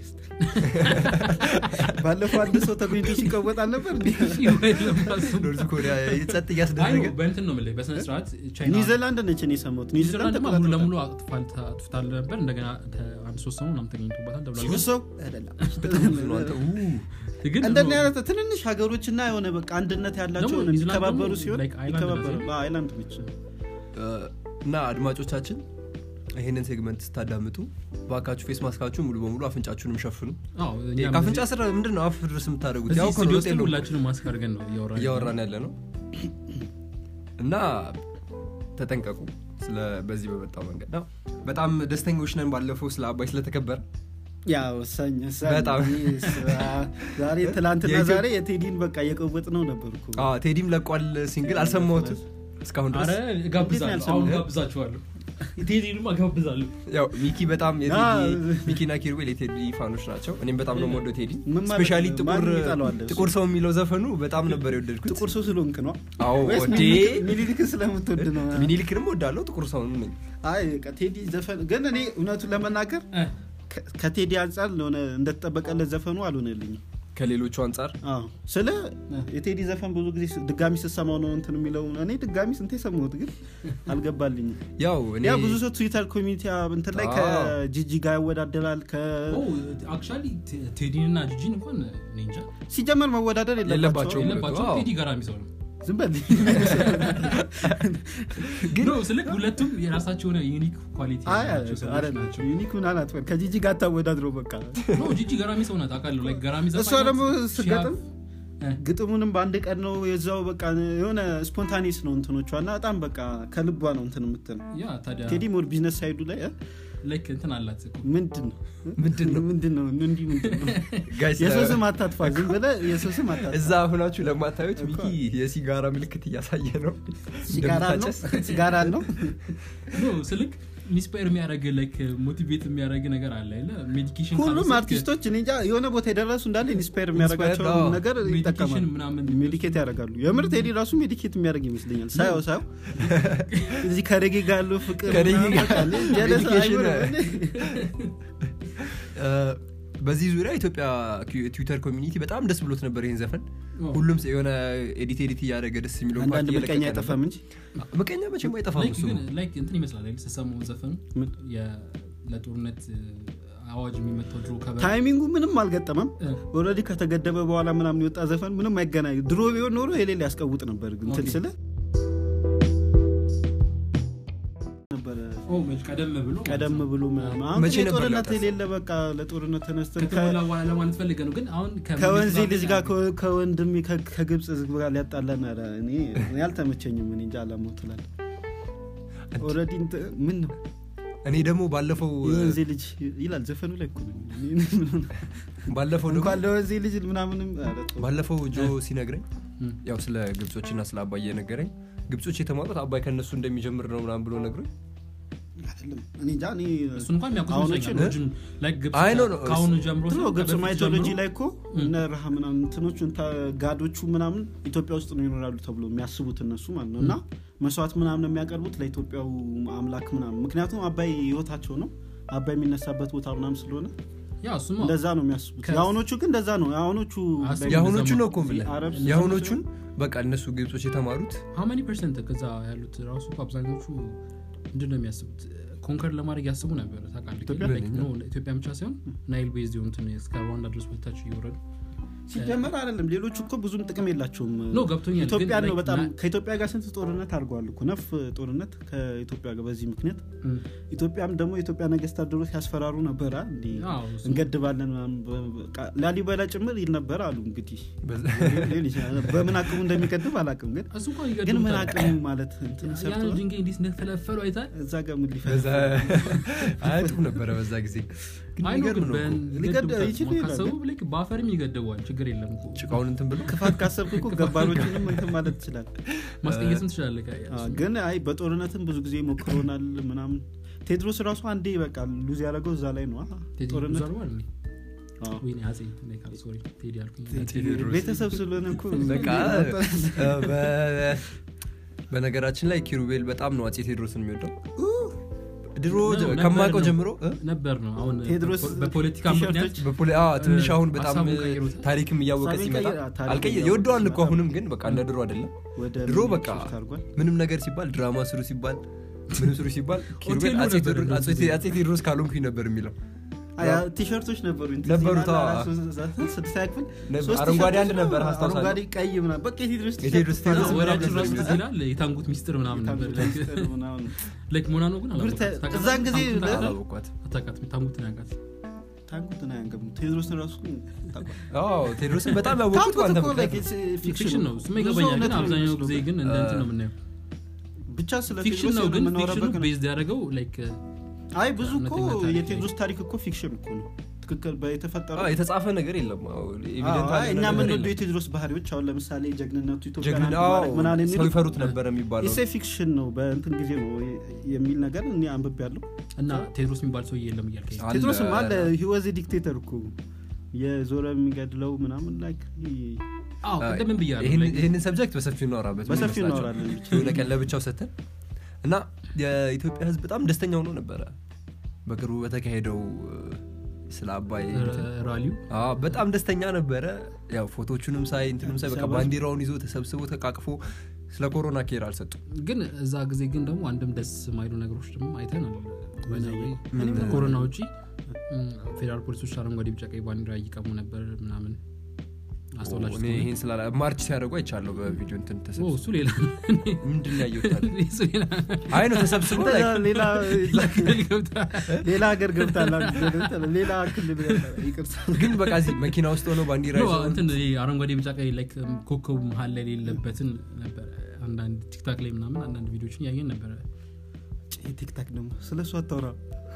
ባለፈው አንድ ሰው ተገኝቶ ሲቀወጥ አልነበር ኖርዝ ኮሪያ ይጸጥ ያስደረገ በእንትን ነው ማለት በስነ ስርዓት ቻይና ኒውዚላንድ ነች እኔ ሰማሁት ኒውዚላንድ ሙሉ ለሙሉ አጥፍታል ነበር እንደገና አንድ ሶስት ሰው ምናምን ተገኝቶባታል ተብሏል ሰው እንደኛ አይነት ትንንሽ ሀገሮችና የሆነ በቃ አንድነት ያላቸው የሚከባበሩ ሲሆን ይከባበሩ በአይላንድ ብቻ እና አድማጮቻችን ይሄንን ሴግመንት ስታዳምጡ ባካችሁ ፌስ ማስካችሁ ሙሉ በሙሉ አፍንጫችሁንም ሸፍኑ አፍንጫ ስራ ምንድነው አፍ ድረስ የምታደርጉት ያው ኮንዶት ሁላችንም ማስክ አድርገን ነው ያወራን ያለ ነው እና ተጠንቀቁ ስለ በዚህ በመጣው መንገድ ነው በጣም ደስተኞች ነን ባለፈው ስለ አባይ ስለተከበረ ያው ሰኝ በጣም ዛሬ ትላንትና ዛሬ የቴዲን በቃ የቀወጥ ነው ነበርኩ ቴዲም ለቋል ሲንግል አልሰማሁትም እስካሁን ድረስ ጋብዛችኋለሁ ቴዲንም አጋብዛለሁ ያው ሚኪ በጣም ሚኪና ኪሩቤል የቴዲ ፋኖች ናቸው እኔም በጣም ነው የምወደው ቴዲ ስፔሻሊ ጥቁር ሰው የሚለው ዘፈኑ በጣም ነበር የወደድኩት ጥቁር ሰው ስለሆንክ ነው አዎ ወዴ ሚኒሊክ ስለምትወድ ነው ሚኒሊክንም ወዳለው ጥቁር ሰው ነኝ አይ ቴዲ ዘፈን ግን እኔ እውነቱን ለመናገር ከቴዲ አንፃር ለሆነ እንደተጠበቀለት ዘፈኑ አልሆነልኝም ከሌሎቹ አንፃር ስለ የቴዲ ዘፈን ብዙ ጊዜ ድጋሚ ሲሰማው ነው እንትን የሚለው እኔ ድጋሚ ስንቴ ሰማሁት ግን አልገባልኝም ያው ብዙ ሰው ትዊተር ኮሚኒቲ እንትን ላይ ከጂጂ ጋር ያወዳደራል አክቹአሊ ቴዲን እና ጂጂን እንኳን እንጃ ሲጀመር መወዳደር የለባቸውም ቴዲ ገራሚ ሰው ነው ዝም በል ግን ነው ስልክ ሁለቱም የራሳቸው የሆነ ዩኒክ ኳሊቲ ናቸው ዩኒክ ምን አትወር ከጂጂ ጋር ታወዳድሮ በቃ ነው ጂጂ ገራሚ ሰው ናት አውቃለሁ ላይ ገራሚ ሰው እሷ ደግሞ ስገጥም ግጥሙንም በአንድ ቀን ነው የዛው በቃ የሆነ ስፖንታኒየስ ነው እንትኖቿና በጣም በቃ ከልቧ ነው እንትን የምትል ያ ታዲያ ቴዲ ሞር ቢዝነስ ሳይዱ ላይ ላይክ እንትን አላት እኮ ምንድነው እንዴ ምንድነው ጋይስ የሱስም አታጥፋ ዝም ብለ የሱስም አታጥፋ እዛ ሆናችሁ ለማታዩት ሚኪ የሲጋራ ምልክት እያሳየ ነው ሲጋራ ነው ነው ስልክ ኢንስፓየር የሚያደርግ ላይክ ሞቲቬት የሚያደርግ ነገር አለ አይደል ሜዲኬሽን ሁሉም አርቲስቶች እኔ እንጃ የሆነ ቦታ የደረሱ እንዳለ ኢንስፓየር የሚያደርጋቸው ነገር ይጠቀማሉ ሜዲኬት ያደርጋሉ የምር ቴዲ ራሱ ሜዲኬት የሚያደርግ ይመስለኛል ሳይው እዚህ ከሬጌ ጋር ያለው ፍቅር ከሬጌ ጋር በዚህ ዙሪያ ኢትዮጵያ ትዊተር ኮሚኒቲ በጣም ደስ ብሎት ነበር ይሄን ዘፈን ሁሉም የሆነ ኤዲት እያደረገ ደስ የሚለው አንዳንድ መቀኛ አይጠፋም እንጂ መቀኛ መቼም አይጠፋም እሱ ላይክ እንትን ይመስላል አይደል ሰሰሙ ዘፈኑ ለጦርነት አዋጅ የሚመጣው ድሮ ከበ ታይሚንጉ ምንም አልገጠመም ኦሬዲ ከተገደበ በኋላ ምናምን የወጣ ዘፈን ምንም አይገናኝ ድሮ ቢሆን ኖሮ የሌላ ያስቀውጥ ነበር ግን እንትን ስለ ቀደም ብሎ መቼ ነበር ለተሌለ በቃ ለጦርነት ተነስተን ለማለት ፈልገው ነው ግን አሁን ከወንዚ ልጅ ጋር ከወንድም ከግብጽ ጋር ሊያጣላና እኔ ያልተመቸኝም እኔ እንጃ አላሞትላል ኦሬዲ ምን ነው እኔ ደግሞ ባለፈው ወንዚ ልጅ ይላል ዘፈኑ ላይ እኮ ባለፈው ደግሞ ወንዚ ልጅ ምናምንም ባለፈው ጆ ሲነግረኝ ያው ስለ ግብጾችና ስለ አባይ ነገረኝ ግብጾች የተማሩት አባይ ከነሱ እንደሚጀምር ነው ምናምን ብሎ ነግሮኝ አይደለም እኔ ጃኒ እሱ እንኳን የሚያውቁት ነው ላይክ ግብጽ ካሁን ጀምሮ ግብጽ ማይቶሎጂ ላይ እኮ እነ ረሃምና እንትኖቹን ጋዶቹ ምናምን ኢትዮጵያ ውስጥ ነው ይኖራሉ ተብሎ የሚያስቡት እነሱ ማለት ነውና መስዋዕት ምናምን የሚያቀርቡት ለኢትዮጵያው አምላክ ምናምን ምክንያቱም አባይ ህይወታቸው ነው አባይ የሚነሳበት ቦታ ምናምን ስለሆነ ያ እሱማ እንደዛ ነው የሚያስቡት ያውኖቹ ግን እንደዛ ነው ያውኖቹ ነው እኮ ያውኖቹን በቃ እነሱ ግብጾች የተማሩት how many % ከዛ ያሉት ራሱ አብዛኞቹ ምንድነው የሚያስቡት ኮንከር ለማድረግ ያስቡ ነበር ታውቃለህ ኢትዮጵያ ብቻ ሳይሆን ናይል ቤዝ የሆኑትን እስከ ሩዋንዳ ድረስ ወጣች ይወረዱ ሲጀመር አይደለም ሌሎች እኮ ብዙም ጥቅም የላቸውም ነው ገብቶኛል ኢትዮጵያ ነው በጣም ከኢትዮጵያ ጋር ስንት ጦርነት አድርጓል እኮ ነፍ ጦርነት ከኢትዮጵያ ጋር በዚህ ምክንያት ኢትዮጵያም ደግሞ ኢትዮጵያ ነገስታት ድሮ ሲያስፈራሩ ነበር እንዴ እንገድባለን ላሊበላ ጭምር ይነበር አሉ እንግዲህ በምን አቅሙ እንደሚቀድብ አላቅም ግን ምን አቅሙ ማለት እንትን ሰርቶ ያን ድንጋይ እንዴት እንደተፈለፈሉ አይታል እዛ ጋር ምን ሊፈዛ አይጡ ነበር በዛ ጊዜ ግን አይገርም ሊገድብ ይችላል ብለክ ባፈርም ይገድባል ችግር የለም እኮ ጭቃውን እንትን ብሎ ክፋት ካሰብኩ እኮ ገባሮችንም እንትን ማለት ይችላል ማስቀየስም ትችላለህ ግን አይ በጦርነትም ብዙ ጊዜ ሞክሮናል ምናምን ቴድሮስ ራሱ አንዴ በቃ ሉዝ ያደረገው እዛ ላይ ነው ጦርነት ወይኔ አጼ ኔካል ሶሪ ቴዲ አልኩኝ ቤተሰብ ስለሆነ እኮ በቃ በነገራችን ላይ ኪሩቤል በጣም ነው አጼ ቴድሮስን የሚወደው ድሮ ከማቀው ጀምሮ ነበር ነው አሁን ቴድሮስ በፖለቲካ ምክንያት ትንሽ አሁን በጣም ታሪክም እያወቀ ሲመጣ አልቀየ የወደዋል እኮ አሁንም ግን በቃ እንደ ድሮ አይደለም ድሮ በቃ ምንም ነገር ሲባል ድራማ ስሩ ሲባል ምንም ስሩ ሲባል ኪሩቤል አጼ ቴድሮስ ካልሆንኩኝ ነበር የሚለው ቲሸርቶች ነበሩ ነበሩታ ስትሳክል አረንጓዴ አንድ ነበር አስተዋሳለሁ አረንጓዴ ቀይ ምናምን በቃ ቴድሮስ ወራችን ራስ ይላል የታንጉት ሚስጥር ምናምን ነበር ላይክ ሞናኖ ግን አላውቅም እዛን ጊዜ አላውቅም አታውቃት ታንጉት ናጋት ታንጉት ናጋም ቴድሮስ ራሱ ቴድሮስ በጣም ያወቁት አንተ ፊክሽን ነው ስሜ ገባኛል ግን አብዛኛው ጊዜ ግን እንትን ነው የምናየው ብቻ ስለ ፊክሽን ነው ግን ፊክሽኑ ቤዝድ ያደረገው ላይክ አይ ብዙ እኮ የቴድሮስ ታሪክ እኮ ፊክሽን እኮ ነው ትክክል በተፈጠረው የተጻፈ ነገር የለም ኤቪደንታሊ እኛ ምን ወደ የቴድሮስ ባህሪዎች አሁን ለምሳሌ ጀግንነቱ ኢትዮጵያ ምናምን የሚል ሰው ይፈሩት ነበር የሚባለው እሴ ፊክሽን ነው በእንትን ጊዜ ነው የሚል ነገር እኔ አንብቤ ያለው እና ቴድሮስ የሚባል ሰው የለም እያልከኝ ቴድሮስ ማለት he was a dictator እኮ የዞረ የሚገድለው ምናምን ላይክ ቀደም ብያለሁ ይሄንን ሰብጀክት በሰፊው እናወራለን ለቀን ለብቻው ሰተን እና የኢትዮጵያ ህዝብ በጣም ደስተኛ ሆኖ ነበር በቅርቡ በተካሄደው ስለ አባይ ራሊው በጣም ደስተኛ ነበር ያው ፎቶቹንም ሳይ እንትንም ሳይ በቃ ባንዲራውን ይዞ ተሰብስቦ ተቃቅፎ ስለ ኮሮና ኬር አልሰጡ ግን እዛ ጊዜ ግን ደግሞ አንድም ደስ ማይሉ ነገሮች ደግሞ አይተናል ኮሮና ውጪ ፌደራል ፖሊሶች አረንጓዴ ቢጫ ቀይ ባንዲራ ይቀሙ ነበር ምናምን አስተውላችሁ ይሄን ስላላ ማርች ሲያደርጉ አይቻለሁ በቪዲዮ እንትን ተሰብስቦ እሱ ሌላ ምንድነው ያዩታል አይ ነው ተሰብስቦ ሌላ ሀገር ገብታላ ሌላ ክልል ይቅርታ ግን በቃ እዚህ መኪና ውስጥ ሆኖ ባንዲራ ይዞ እንትን አረንጓዴ ቢጫ ቀይ ላይክ ኮከብ መሃል ላይ የሌለበትን ነበር አንዳንድ ቲክታክ ላይ ምናምን አንዳንድ ቪዲዮችን ያየን ነበር ቲክታክ ደግሞ ስለሱ አታውራ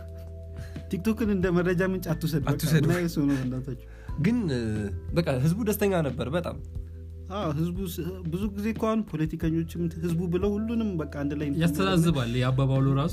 ቲክቶክን እንደ መረጃ ምንጭ አትውሰድ ነው እሱ ነው እንዳታችሁ ግን በቃ ህዝቡ ደስተኛ ነበር በጣም ህዝቡ ብዙ ጊዜ እንኳን ፖለቲከኞችም ህዝቡ ብለው ሁሉንም በቃ አንድ ላይ ያስተዛዝባል ያባባሉ ራሱ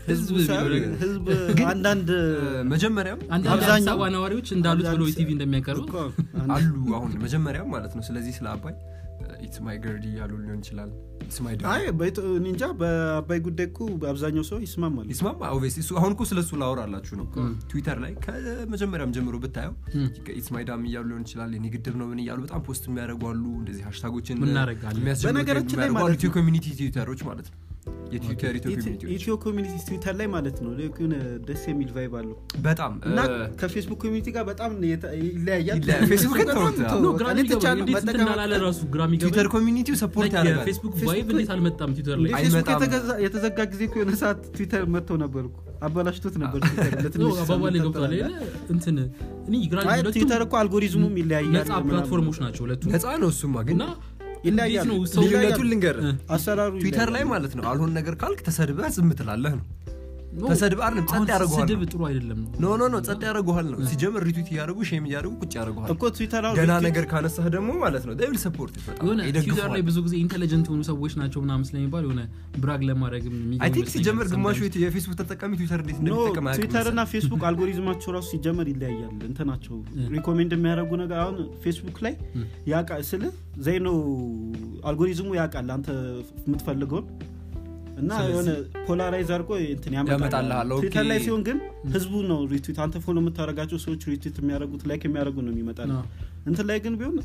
ህዝብ አንዳንድ መጀመሪያም አብዛኛው ዋናዋሪዎች እንዳሉት ብለው ኢቲቪ እንደሚያቀርቡ አሉ አሁን መጀመሪያም ማለት ነው ስለዚህ ስለ አባይ it's my girl ያሉ ሊሆን ይችላል it's my dad አይ በኒንጃ በአባይ ጉዳይ እኮ አብዛኛው ሰው ይስማማል obviously አሁን እኮ ስለሱ ላወራላችሁ ነው ትዊተር ላይ ከመጀመሪያም ጀምሮ ብታየው it's my dad ያሉ ሊሆን ይችላል የኔ ግድብ ነው ምን ይያሉ በጣም ፖስት የሚያደርጉ አሉ እንደዚህ ሃሽታጎችን በነገራችን ላይ ማለት ኢትዮ ኮሚኒቲ ትዊተሮች ማለት ነው የትዊተር ኢትዮ ኮሚኒቲ ትዊተር ላይ ማለት ነው ለኩን ደስ የሚል ቫይብ አለው በጣም እና ከፌስቡክ ኮሚኒቲ ጋር በጣም ይለያያል ፌስቡክ ነው ግራሚ ተጠቀማለ ራሱ ግራሚ ትዊተር ኮሚኒቲው ሰፖርት ያደርጋል ፌስቡክ ቫይብ እንዴት አልመጣም ትዊተር ላይ ፌስቡክ የተዘጋ ጊዜ እኮ የሆነ ሰዓት ትዊተር መጥተው ነበርኩ አባላሽቶት ነበር ትዊተር ለትንሽ አባባል ገብቷል እኔ ግራሚ ትዊተር እኮ አልጎሪዝሙም ይለያያል ነፃ ፕላትፎርሞች ናቸው ለቱ ነፃ ነው እሱማ ግን ይለያያል ልዩነቱን ልንገር አሰራሩ ትዊተር ላይ ማለት ነው አልሆን ነገር ካልክ ተሰድበህ ዝም ትላለህ ነው ተሰድበህ አይደለም ጸጥ ያደርጉሃል ስድብ ጥሩ አይደለም ኖ ጸጥ ያደርጉሃል ነው ሲጀምር ሪትዊት ያደርጉ ሼም ያደርጉ ቁጭ ያደርጉሃል እኮ ትዊተር አሁን ገና ነገር ካነሳህ ደግሞ ማለት ነው ዴቪል ሰፖርት ይፈጣል ትዊተር ላይ ብዙ ጊዜ ኢንተለጀንት ሆኑ ሰዎች ናቸው ምናምን ስለሚባል የሆነ ብራግ ለማድረግም የሚገርም አይ ቲንክ ሲጀምር ግማሹ የፌስቡክ ተጠቃሚ ትዊተር እንዴት እንደሚጠቀም አያውቅም ትዊተር እና ፌስቡክ አልጎሪዝማቸው ራሱ ሲጀምር ይለያያል እንትናቸው ሪኮሜንድ የሚያደርጉ ነገር አሁን ፌስቡክ ላይ ያውቃል ስለ ዘይኖ አልጎሪዝሙ ያውቃል አንተ የምትፈልገውን እና የሆነ ፖላራይዝ አድርጎ እንትን ያመጣልሃል ትዊተር ላይ ሲሆን ግን ህዝቡ ነው ሪትዊት አንተ ፎሎ የምታደርጋቸው ሰዎች ሪትዊት የሚያደርጉት ላይክ የሚያደርጉ ነው የሚመጣው እንትን ላይ ግን ቢሆን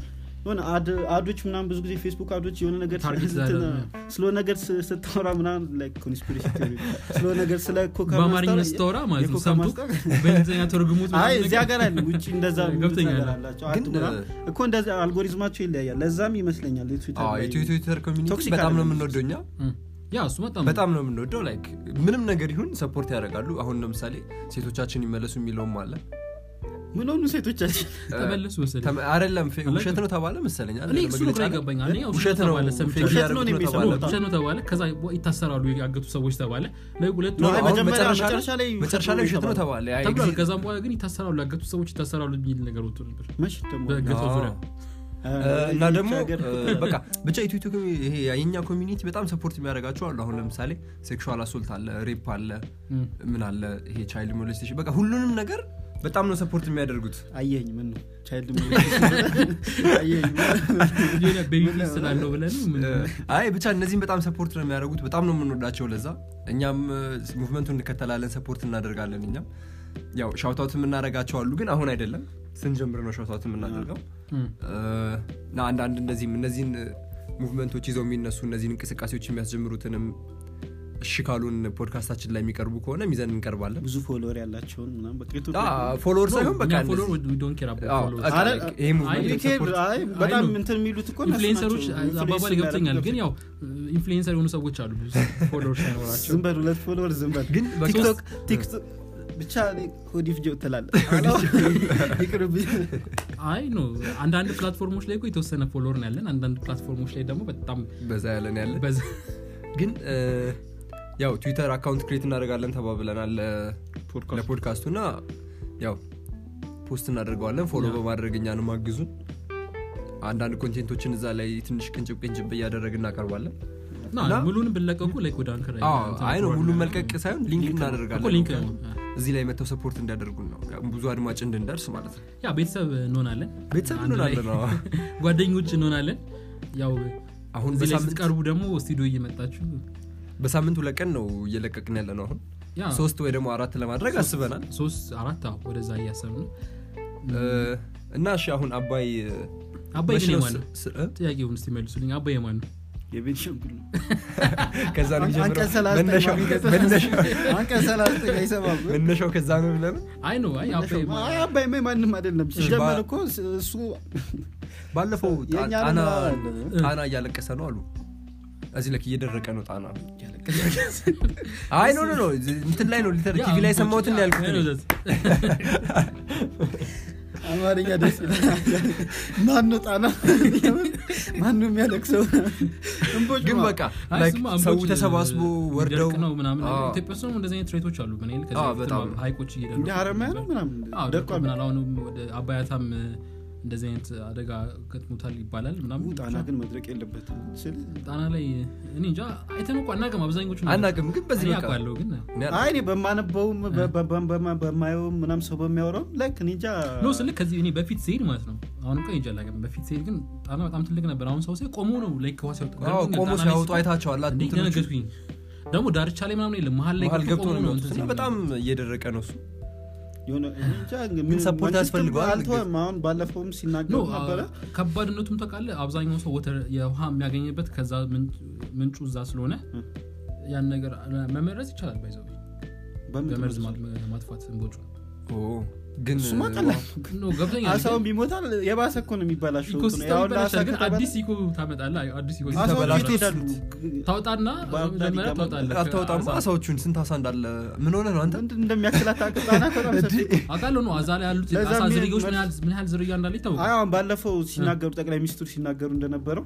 ሆነ አዶች ምናምን ብዙ ጊዜ ፌስቡክ አዶች የሆነ ነገር ስለሆነ ነገር ስታወራ ምናምን ላይክ ኮንስፒሬሲ ቲዮሪ ስለሆነ ነገር ስለ ኮካ በአማርኛ ስታወራ ማለት ነው ሰምቶ በእንግሊዝኛ ተርጉሙት አይ እዚያ ጋር አለ ውጪ እንደዛ ገብተኛላችሁ እኮ እንደዛ አልጎሪዝማቸው ይለያያል ለዛም ይመስለኛል የትዊተር ኮሚኒቲ በጣም ነው የምንወደውኛ ያ እሱ በጣም ነው የምንወደው ላይክ ምንም ነገር ይሁን ሰፖርት ያደርጋሉ አሁን ለምሳሌ ሴቶቻችን ይመለሱ የሚለውም አለ ምን ሆኑ ሴቶቻችን ተመለሱ መሰለኝ አይደለም ውሸት ነው ተባለ መሰለኝ እኔ እሱ ነው ይገባኛል እኔ ውሸት ነው ተባለ ውሸት ነው ተባለ ከዛ ይታሰራሉ ያገቱ ሰዎች ተባለ ለሁለት ነው መጨረሻ ላይ ውሸት ነው ተባለ ከዛም በኋላ ግን ይታሰራሉ ያገቱ ሰዎች ይታሰራሉ የሚል ነገር ወጥቶ ነበር መች ደግሞ በገተው ዙሪያ እና ደግሞ በቃ ብቻ ኢትዮቲክ ይሄ የኛ ኮሚኒቲ በጣም ሰፖርት የሚያደርጋቸው አሉ አሁን ለምሳሌ ሴክሹዋል አሶልት አለ ሬፕ አለ ምን አለ ይሄ ቻይልድ ሞሌስቴሽን በቃ ሁሉንም ነገር በጣም ነው ሰፖርት የሚያደርጉት አየኝ ምን ነው ቻይልድ ሞሌስቴሽን አየኝ የኔ ቤቢ ፌስ ስላለው ብለን አይ ብቻ እነዚህም በጣም ሰፖርት ነው የሚያደርጉት በጣም ነው የምንወዳቸው ለዛ እኛም ሙቭመንቱን እንከተላለን ሰፖርት እናደርጋለን እኛም ያው ሻውት አውት የምናደርጋቸው አሉ ግን አሁን አይደለም ስንጀምር ነው ሻውት አውት የምናደርገው እና አንዳንድ እነዚህን ሙቭመንቶች ይዘው የሚነሱ እነዚህን እንቅስቃሴዎች የሚያስጀምሩትንም እሺ ካሉን ፖድካስታችን ላይ የሚቀርቡ ከሆነ ሚዘን እንቀርባለን ብዙ ፎሎወር ያላቸውን ምናምን በቃ ፎሎወር ሳይሆን በቃ ፎሎወር we don't care about followers ይሄ ሙቭመንት አይ በጣም እንትን የሚሉት እኮ ኢንፍሉዌንሰሮች አባባል ይገብተኛል ግን ያው ኢንፍሉዌንሰር የሆኑ ሰዎች አሉ ፎሎወር ሳይኖራቸው ዝም በል ሁለት ፎሎወር ዝም በል ግን ቲክቶክ ብቻ ኮዲፍ ጆ ተላለ ይቅርብ አይ ኖ አንዳንድ ፕላትፎርሞች ላይ እኮ የተወሰነ ፎሎወር ነው ያለን አንዳንድ ፕላትፎርሞች ላይ ደግሞ በጣም በዛ ያለን ግን ያው ትዊተር አካውንት ክሬት እናደርጋለን ተባብለናል ለፖድካስቱና ያው ፖስት እናደርጋለን ፎሎ በማድረግኛን ማግዙን አንዳንድ ኮንቴንቶችን እዛ ላይ ትንሽ ቅንጭብ እያደረግን እናቀርባለን እና ሙሉን ብለቀቁ ላይክ ወደ አንከር አይ ነው ሙሉን መልቀቅ ሳይሆን ሊንክ እናደርጋለን እዚህ ላይ መተው ሰፖርት እንዲያደርጉን ነው ብዙ አድማጭ እንድንደርስ ማለት ነው ያ ቤተሰብ እንሆናለን ነው ጓደኞች እንሆናለን ያው አሁን በሳምንት ቀርቡ ደግሞ ስቱዲዮ እየመጣችሁ በሳምንት ሁለት ቀን ነው እየለቀቅን ያለ ነው አሁን 3 ወይ ደግሞ 4 ለማድረግ አስበናል 3 4 ወደዛ እያሰብን እና እሺ አሁን አባይ ግን ማን ነው ጥያቄውን እስቲ መልሱልኝ አባይ ማን ነው የቤንሻንጉል ነው ከዛ ነው መነሻው ከዛ ነው ብለን አይ ነው አባይ ማንም አይደለም ሲጀመር እኮ እሱ ባለፈው ጣና እያለቀሰ ነው አሉ እዚህ ለክ እየደረቀ ነው ጣና አይ ኖ እንትን ላይ ነው ሊተር ቲቪ ላይ ሰማሁት እና ያልኩት አማርኛ ደስ ማን ነው ጣና ማን ነው የሚያለቅሰው ግን በቃ ላይክ ሰው ተሰባስቦ ወርደው ነው ምናምን ኢትዮጵያ ውስጥ እንደዚህ አይነት ትሬቶች አሉ በኔል ከዚህ ሃይቆች እየደረቁ እንደ አረማያ ነው ምናምን ደርቋል ምናምን አሁን ወደ አባያታም እንደዚህ አይነት አደጋ ገጥሞታል ይባላል ምናምን ጣና ግን መድረቅ የለበትም ጣና ላይ እኔ እንጃ አይተን እንኳን አናውቅም አብዛኞቹ አናውቅም ግን በዚህ በቃ ያውቃሉ ግን አይ እኔ በማነበውም በማየውም ምናምን ሰው በሚያወራው ላይክ እኔ እንጃ ነው ስልክ ከዚህ እኔ በፊት ሲሄድ ማለት ነው አሁን እኮ እንጃ ላገም በፊት ሲሄድ ግን ጣና በጣም ትልቅ ነበር አሁን ሰው ሲሄድ ቆሞ ነው ላይክ ከዋስ ያወጣው ቆሞ ሲያወጡ አይታቸዋል አጥንቶቹ ደግሞ ዳርቻ ላይ ምናምን የለም መሀል ላይ ገብቶ ነው በጣም እየደረቀ ነው እሱ የሆነ እንጃ ምን ሰፖርት ያስፈልጋል አልተወም አሁን ባለፈውም ሲናገር ነበር ከባድነቱም ተቃለ አብዛኛው ሰው ወተር የውሃ የሚያገኝበት ከዛ ምንጩ እዛ ስለሆነ ያን ነገር መመረዝ ይችላል ባይዘው በመርዝ ማጥፋት እንቦጩ ግን ስማቀላ ነው ገብተኛ አሳውን ቢሞታል የባሰ እኮ ነው የሚባላሽው ያው ለአሳከ አዲስ ኢኮ ታመጣለህ አዲስ ኢኮ ታውጣና መጀመሪያ ታውጣለህ አታውጣም አሳዎቹን ስንት አሳ እንዳለ ምን ሆነ ነው አንተ እንደሚያክላት አቅጣና አቃለው ነው አዛ ላይ ያሉት አሳ ዝርያዎች ምን ያህል ዝርያ እንዳለ ይታወቃል አዎ ባለፈው ሲናገሩ ጠቅላይ ሚኒስትሩ ሲናገሩ እንደነበረው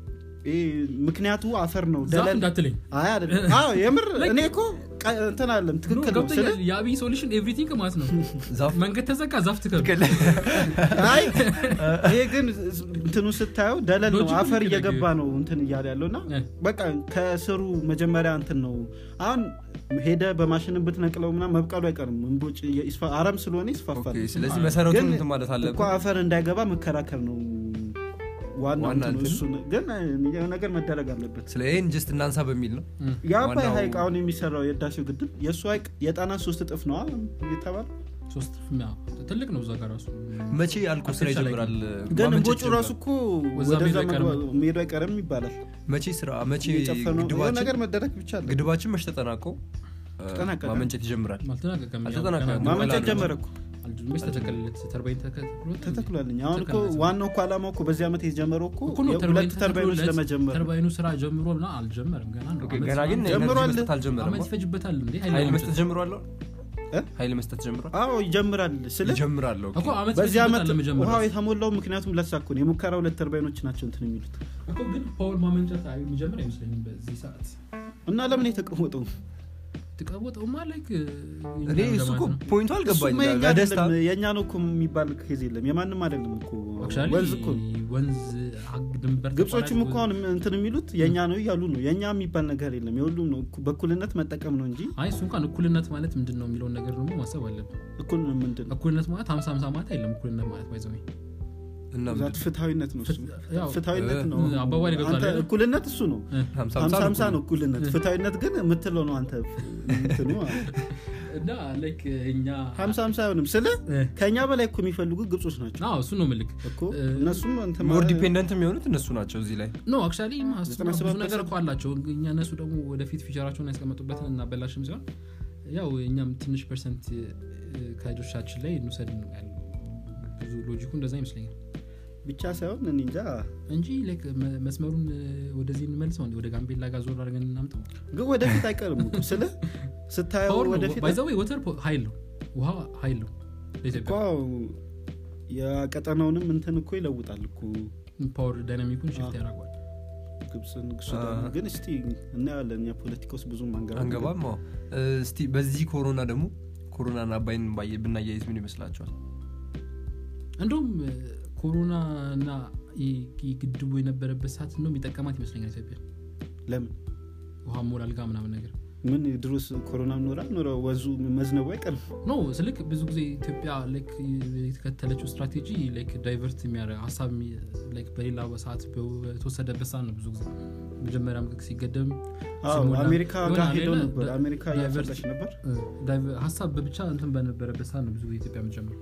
ምክንያቱ አፈር ነው ደለል እንዳትለኝ አይ አይደለም አዎ የምር እኔ እኮ እንትን አይደለም ትክክል ነው ስለ ያቢ ሶሉሽን ኤቭሪቲንግ ማለት ነው መንገድ ተዘጋ ዛፍ ትከል አይ ይሄ ግን እንትኑ ስታየው ደለል ነው አፈር እየገባ ነው እንትን እያለ ያለውና በቃ ከስሩ መጀመሪያ እንትን ነው አሁን ሄደ በማሽን ብትነቅለው ምናምን መብቀሉ አይቀርም እንቦጭ አረም ስለሆነ ይስፋፋል ስለዚህ መሰረቱን እንትን ማለት አለ እኮ አፈር እንዳይገባ መከራከር ነው ዋና እሱ ግን ነገር መደረግ አለበት ስለዚህ ጀስት እናንሳ በሚል ነው ያባይ ሃይቅ አሁን የሚሰራው የዳሴው ግድብ የሱ ሃይቅ የጣና 3 እጥፍ ነው ይተባል ሶስት ትልቅ ነው እዛ ጋር ራሱ መቼ አልቆ ስራ ይጀምራል ግን እንቦጩ ራሱ እኮ ወደዛ ሜዳ አይቀርም ይባላል መቼ ስራ መቼ ግድባችን ነገር መደረክ ብቻ አለ ግድባችን መች ተጠናቀው ማመንጨት ይጀምራል አልተጠናቀቀም ማመንጨት ጀመረኩ አልጁምስ ተተከለለት ተርባይን ተተክሏልኝ አሁን እኮ ዋናው እኮ አላማው እኮ በዚህ አመት የጀመረው እኮ ሁለት ተርባይኖች ለመጀመር ተርባይኑ ስራ ጀምሮና አልጀመረም ገና ነው ገና ግን ጀምሯል አልጀመረም አመት ይፈጅበታል እንዴ ኃይል መስጠት ጀምሯል ኃይል መስጠት ጀምሯል አዎ ይጀምራል ይጀምራል እኮ አመት በዚህ አመት ውሃው የተሞላው ምክንያቱም ለሳኩ ነው የሙከራ ሁለት ተርባይኖች ናቸው እንትን የሚሉት እኮ ግን ፓወር ማመንጨት የሚጀምር አይመስለኝም በዚህ ሰዓት እና ለምን የተቀመጠው ተቀወጠው ማለት እኔ እሱ እኮ ፖይንቱ አልገባኝ ለደስታ የኛ ነው እኮ የሚባል ኬዝ የለም የማንም አይደለም እኮ ወንዝ እኮ ወንዝ ድንበር ግብጾችም እኮ እንትን የሚሉት የኛ ነው ይያሉ ነው የኛ የሚባል ነገር የለም የሁሉም ነው በኩልነት መጠቀም ነው እንጂ አይ እሱ እንኳን እኩልነት ማለት ምንድነው የሚለው ነገር ደግሞ ማሰብ አለብን እኩል ምንድነው እኩልነት ማለት 50-50 ማለት አይደለም እኩልነት ማለት ባይዘው እና ፍትሃዊነት ነው ፍትሃዊነት ነው አባባል ይገባል እኩልነት እሱ ነው 50-50 ነው እኩልነት ፍትሃዊነት ግን የምትለው ነው አንተ እንትኑ እና ላይክ እኛ 50-50 አይሆንም ስለ ከኛ በላይ እኮ የሚፈልጉ ግብጾች ናቸው አዎ እሱ ነው ምልክ እኮ እነሱም እንተ ሞር ዲፔንደንት የሚሆኑት እነሱ ናቸው እዚህ ላይ ኖ አክቹአሊ ብዙ ነገር እኮ አላቸው እኛ እነሱ ደግሞ ወደፊት ፊቸራቸውን ያስቀመጡበትን እና በላሽም ሲሆን ያው እኛም ትንሽ ፐርሰንት ካይዶቻችን ላይ እንውሰድ ነው ያለው ብዙ ሎጂኩ እንደዛ ይመስለኛል ብቻ ሳይሆን እንጃ እንጂ ላይክ መስመሩን ወደዚህ እንመልሰው ወደ ጋምቤላ ጋር ዞር አድርገን እናምጣው ግን ወደፊት አይቀርም እኮ ስለ ስታየው ወደፊት ባይዘው ወተር ኃይል ነው ውሃ ኃይል ነው እኮ የቀጠናውንም እንትን እኮ ይለውጣል እኮ ፓወር ዳይናሚኩን ሽፍት ያደርጋል ግብጽን ግን እስቲ እናያለን የፖለቲካውስ ብዙ አንገባም እስቲ በዚህ ኮሮና ደግሞ ኮሮናና አባይን ብናያይዝ ምን ይመስላችኋል እንደውም ኮሮና እና ይግድቡ የነበረበት ሰዓት ነው የሚጠቀማት ይመስለኛል ኢትዮጵያ ለምን ውሃ ሞራል ጋር ምናምን ነገር ምን ድሮስ ኮሮና ኖራ ወዙ መዝነቡ አይቀርም ኖ ስልክ ብዙ ጊዜ ኢትዮጵያ ላይክ የተከተለችው ስትራቴጂ ላይክ ዳይቨርት የሚያደርግ ሀሳብ ላይክ በሌላ ሰዓት በተወሰደበት ሰዓት ነው ብዙ ጊዜ መጀመሪያም ሲገደም አሜሪካ ጋር ሄዶ ነበር አሜሪካ ያፈለሽ ነበር ሀሳብ በብቻ እንትን በነበረበት ሰዓት ነው ብዙ ኢትዮጵያ መጀመር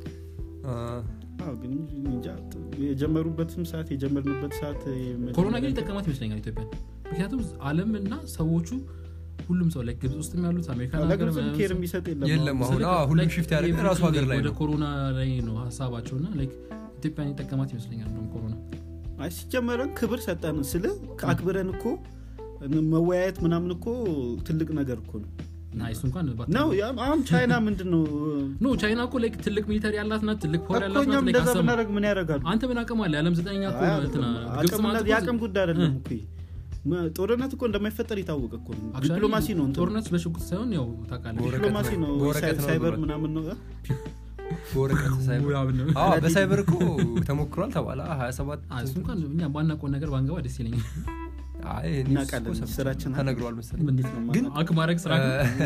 ግን እንጃ የጀመሩበትም ሰዓት የጀመርንበት ሰዓት ኮሮና ግን ተጠቀማት ይመስለኛል ኢትዮጵያ ምክንያቱም ዓለምና ሰዎቹ ሁሉም ሰው ላይክ ግብጽ ውስጥም ያሉት አሜሪካ ነገር ኬር የሚሰጥ የለም አሁን ሁሉም ሽፍት ያደረገ ራሱ ሀገር ላይ ወደ ኮሮና ላይ ነው ሐሳባቸውና ላይክ ኢትዮጵያን ተጠቀማት ይመስለኛል ነው ኮሮና አይ ሲጀመረን ክብር ሰጠን ስለ አክብረን እኮ መወያየት ምናምን እኮ ትልቅ ነገር እኮ ነው ናይስ እንኳን ነው አሁን ቻይና ምንድነው ኖ ቻይና እኮ ላይክ ትልቅ ሚሊተሪ ያላት ናት ትልቅ ፓወር ያላት ናት ላይክ አሰብ ምናረግ ምን ያረጋሉ አንተ ምን አቅም አለ ዓለም 9ኛ እኮ እንትና ግብጽ ማለት ያቅም ጉዳይ አይደለም እኮ ጦርነት እኮ እንደማይፈጠር ይታወቅ እኮ ዲፕሎማሲ ነው ጦርነት በሽጉጥ ሳይሆን ያው ታውቃለህ ዲፕሎማሲ ነው ሳይበር ምናምን ነው ወረቀት ሳይበር በሳይበር እኮ ተሞክሯል ተባለ 27 እሱ እንኳን እኛ ባናውቀው ነገር ባንገባ ደስ ይለኛል አይ እናቃለን ስራችን ተነግሯል መሰለኝ ግን አክማረክ ስራ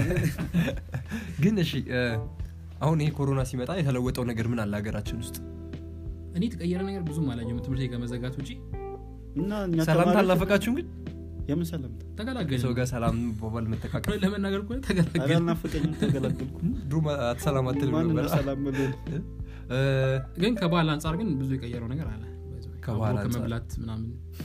ግን እሺ አሁን ይሄ ኮሮና ሲመጣ የተለወጠው ነገር ምን አለ ሀገራችን ውስጥ እኔ ተቀየረ ነገር ብዙም አላየሁም ትምህርት ከመዘጋት ውጪ እና እኛ ሰላም ታላፈቃችሁ ግን የምን ሰላም ተገላገለ ሰው ጋር ሰላም በባል መተካከል ለመናገር እኮ ተገላገለ አላና ፍቅኝ ተገላገልኩ ድሮ አትሰላም አትልም ነበር ሰላም ብለን ግን ከባህል አንፃር ግን ብዙ የቀየረው ነገር አለ ከባህል አንፃር ከመብላት ምናምን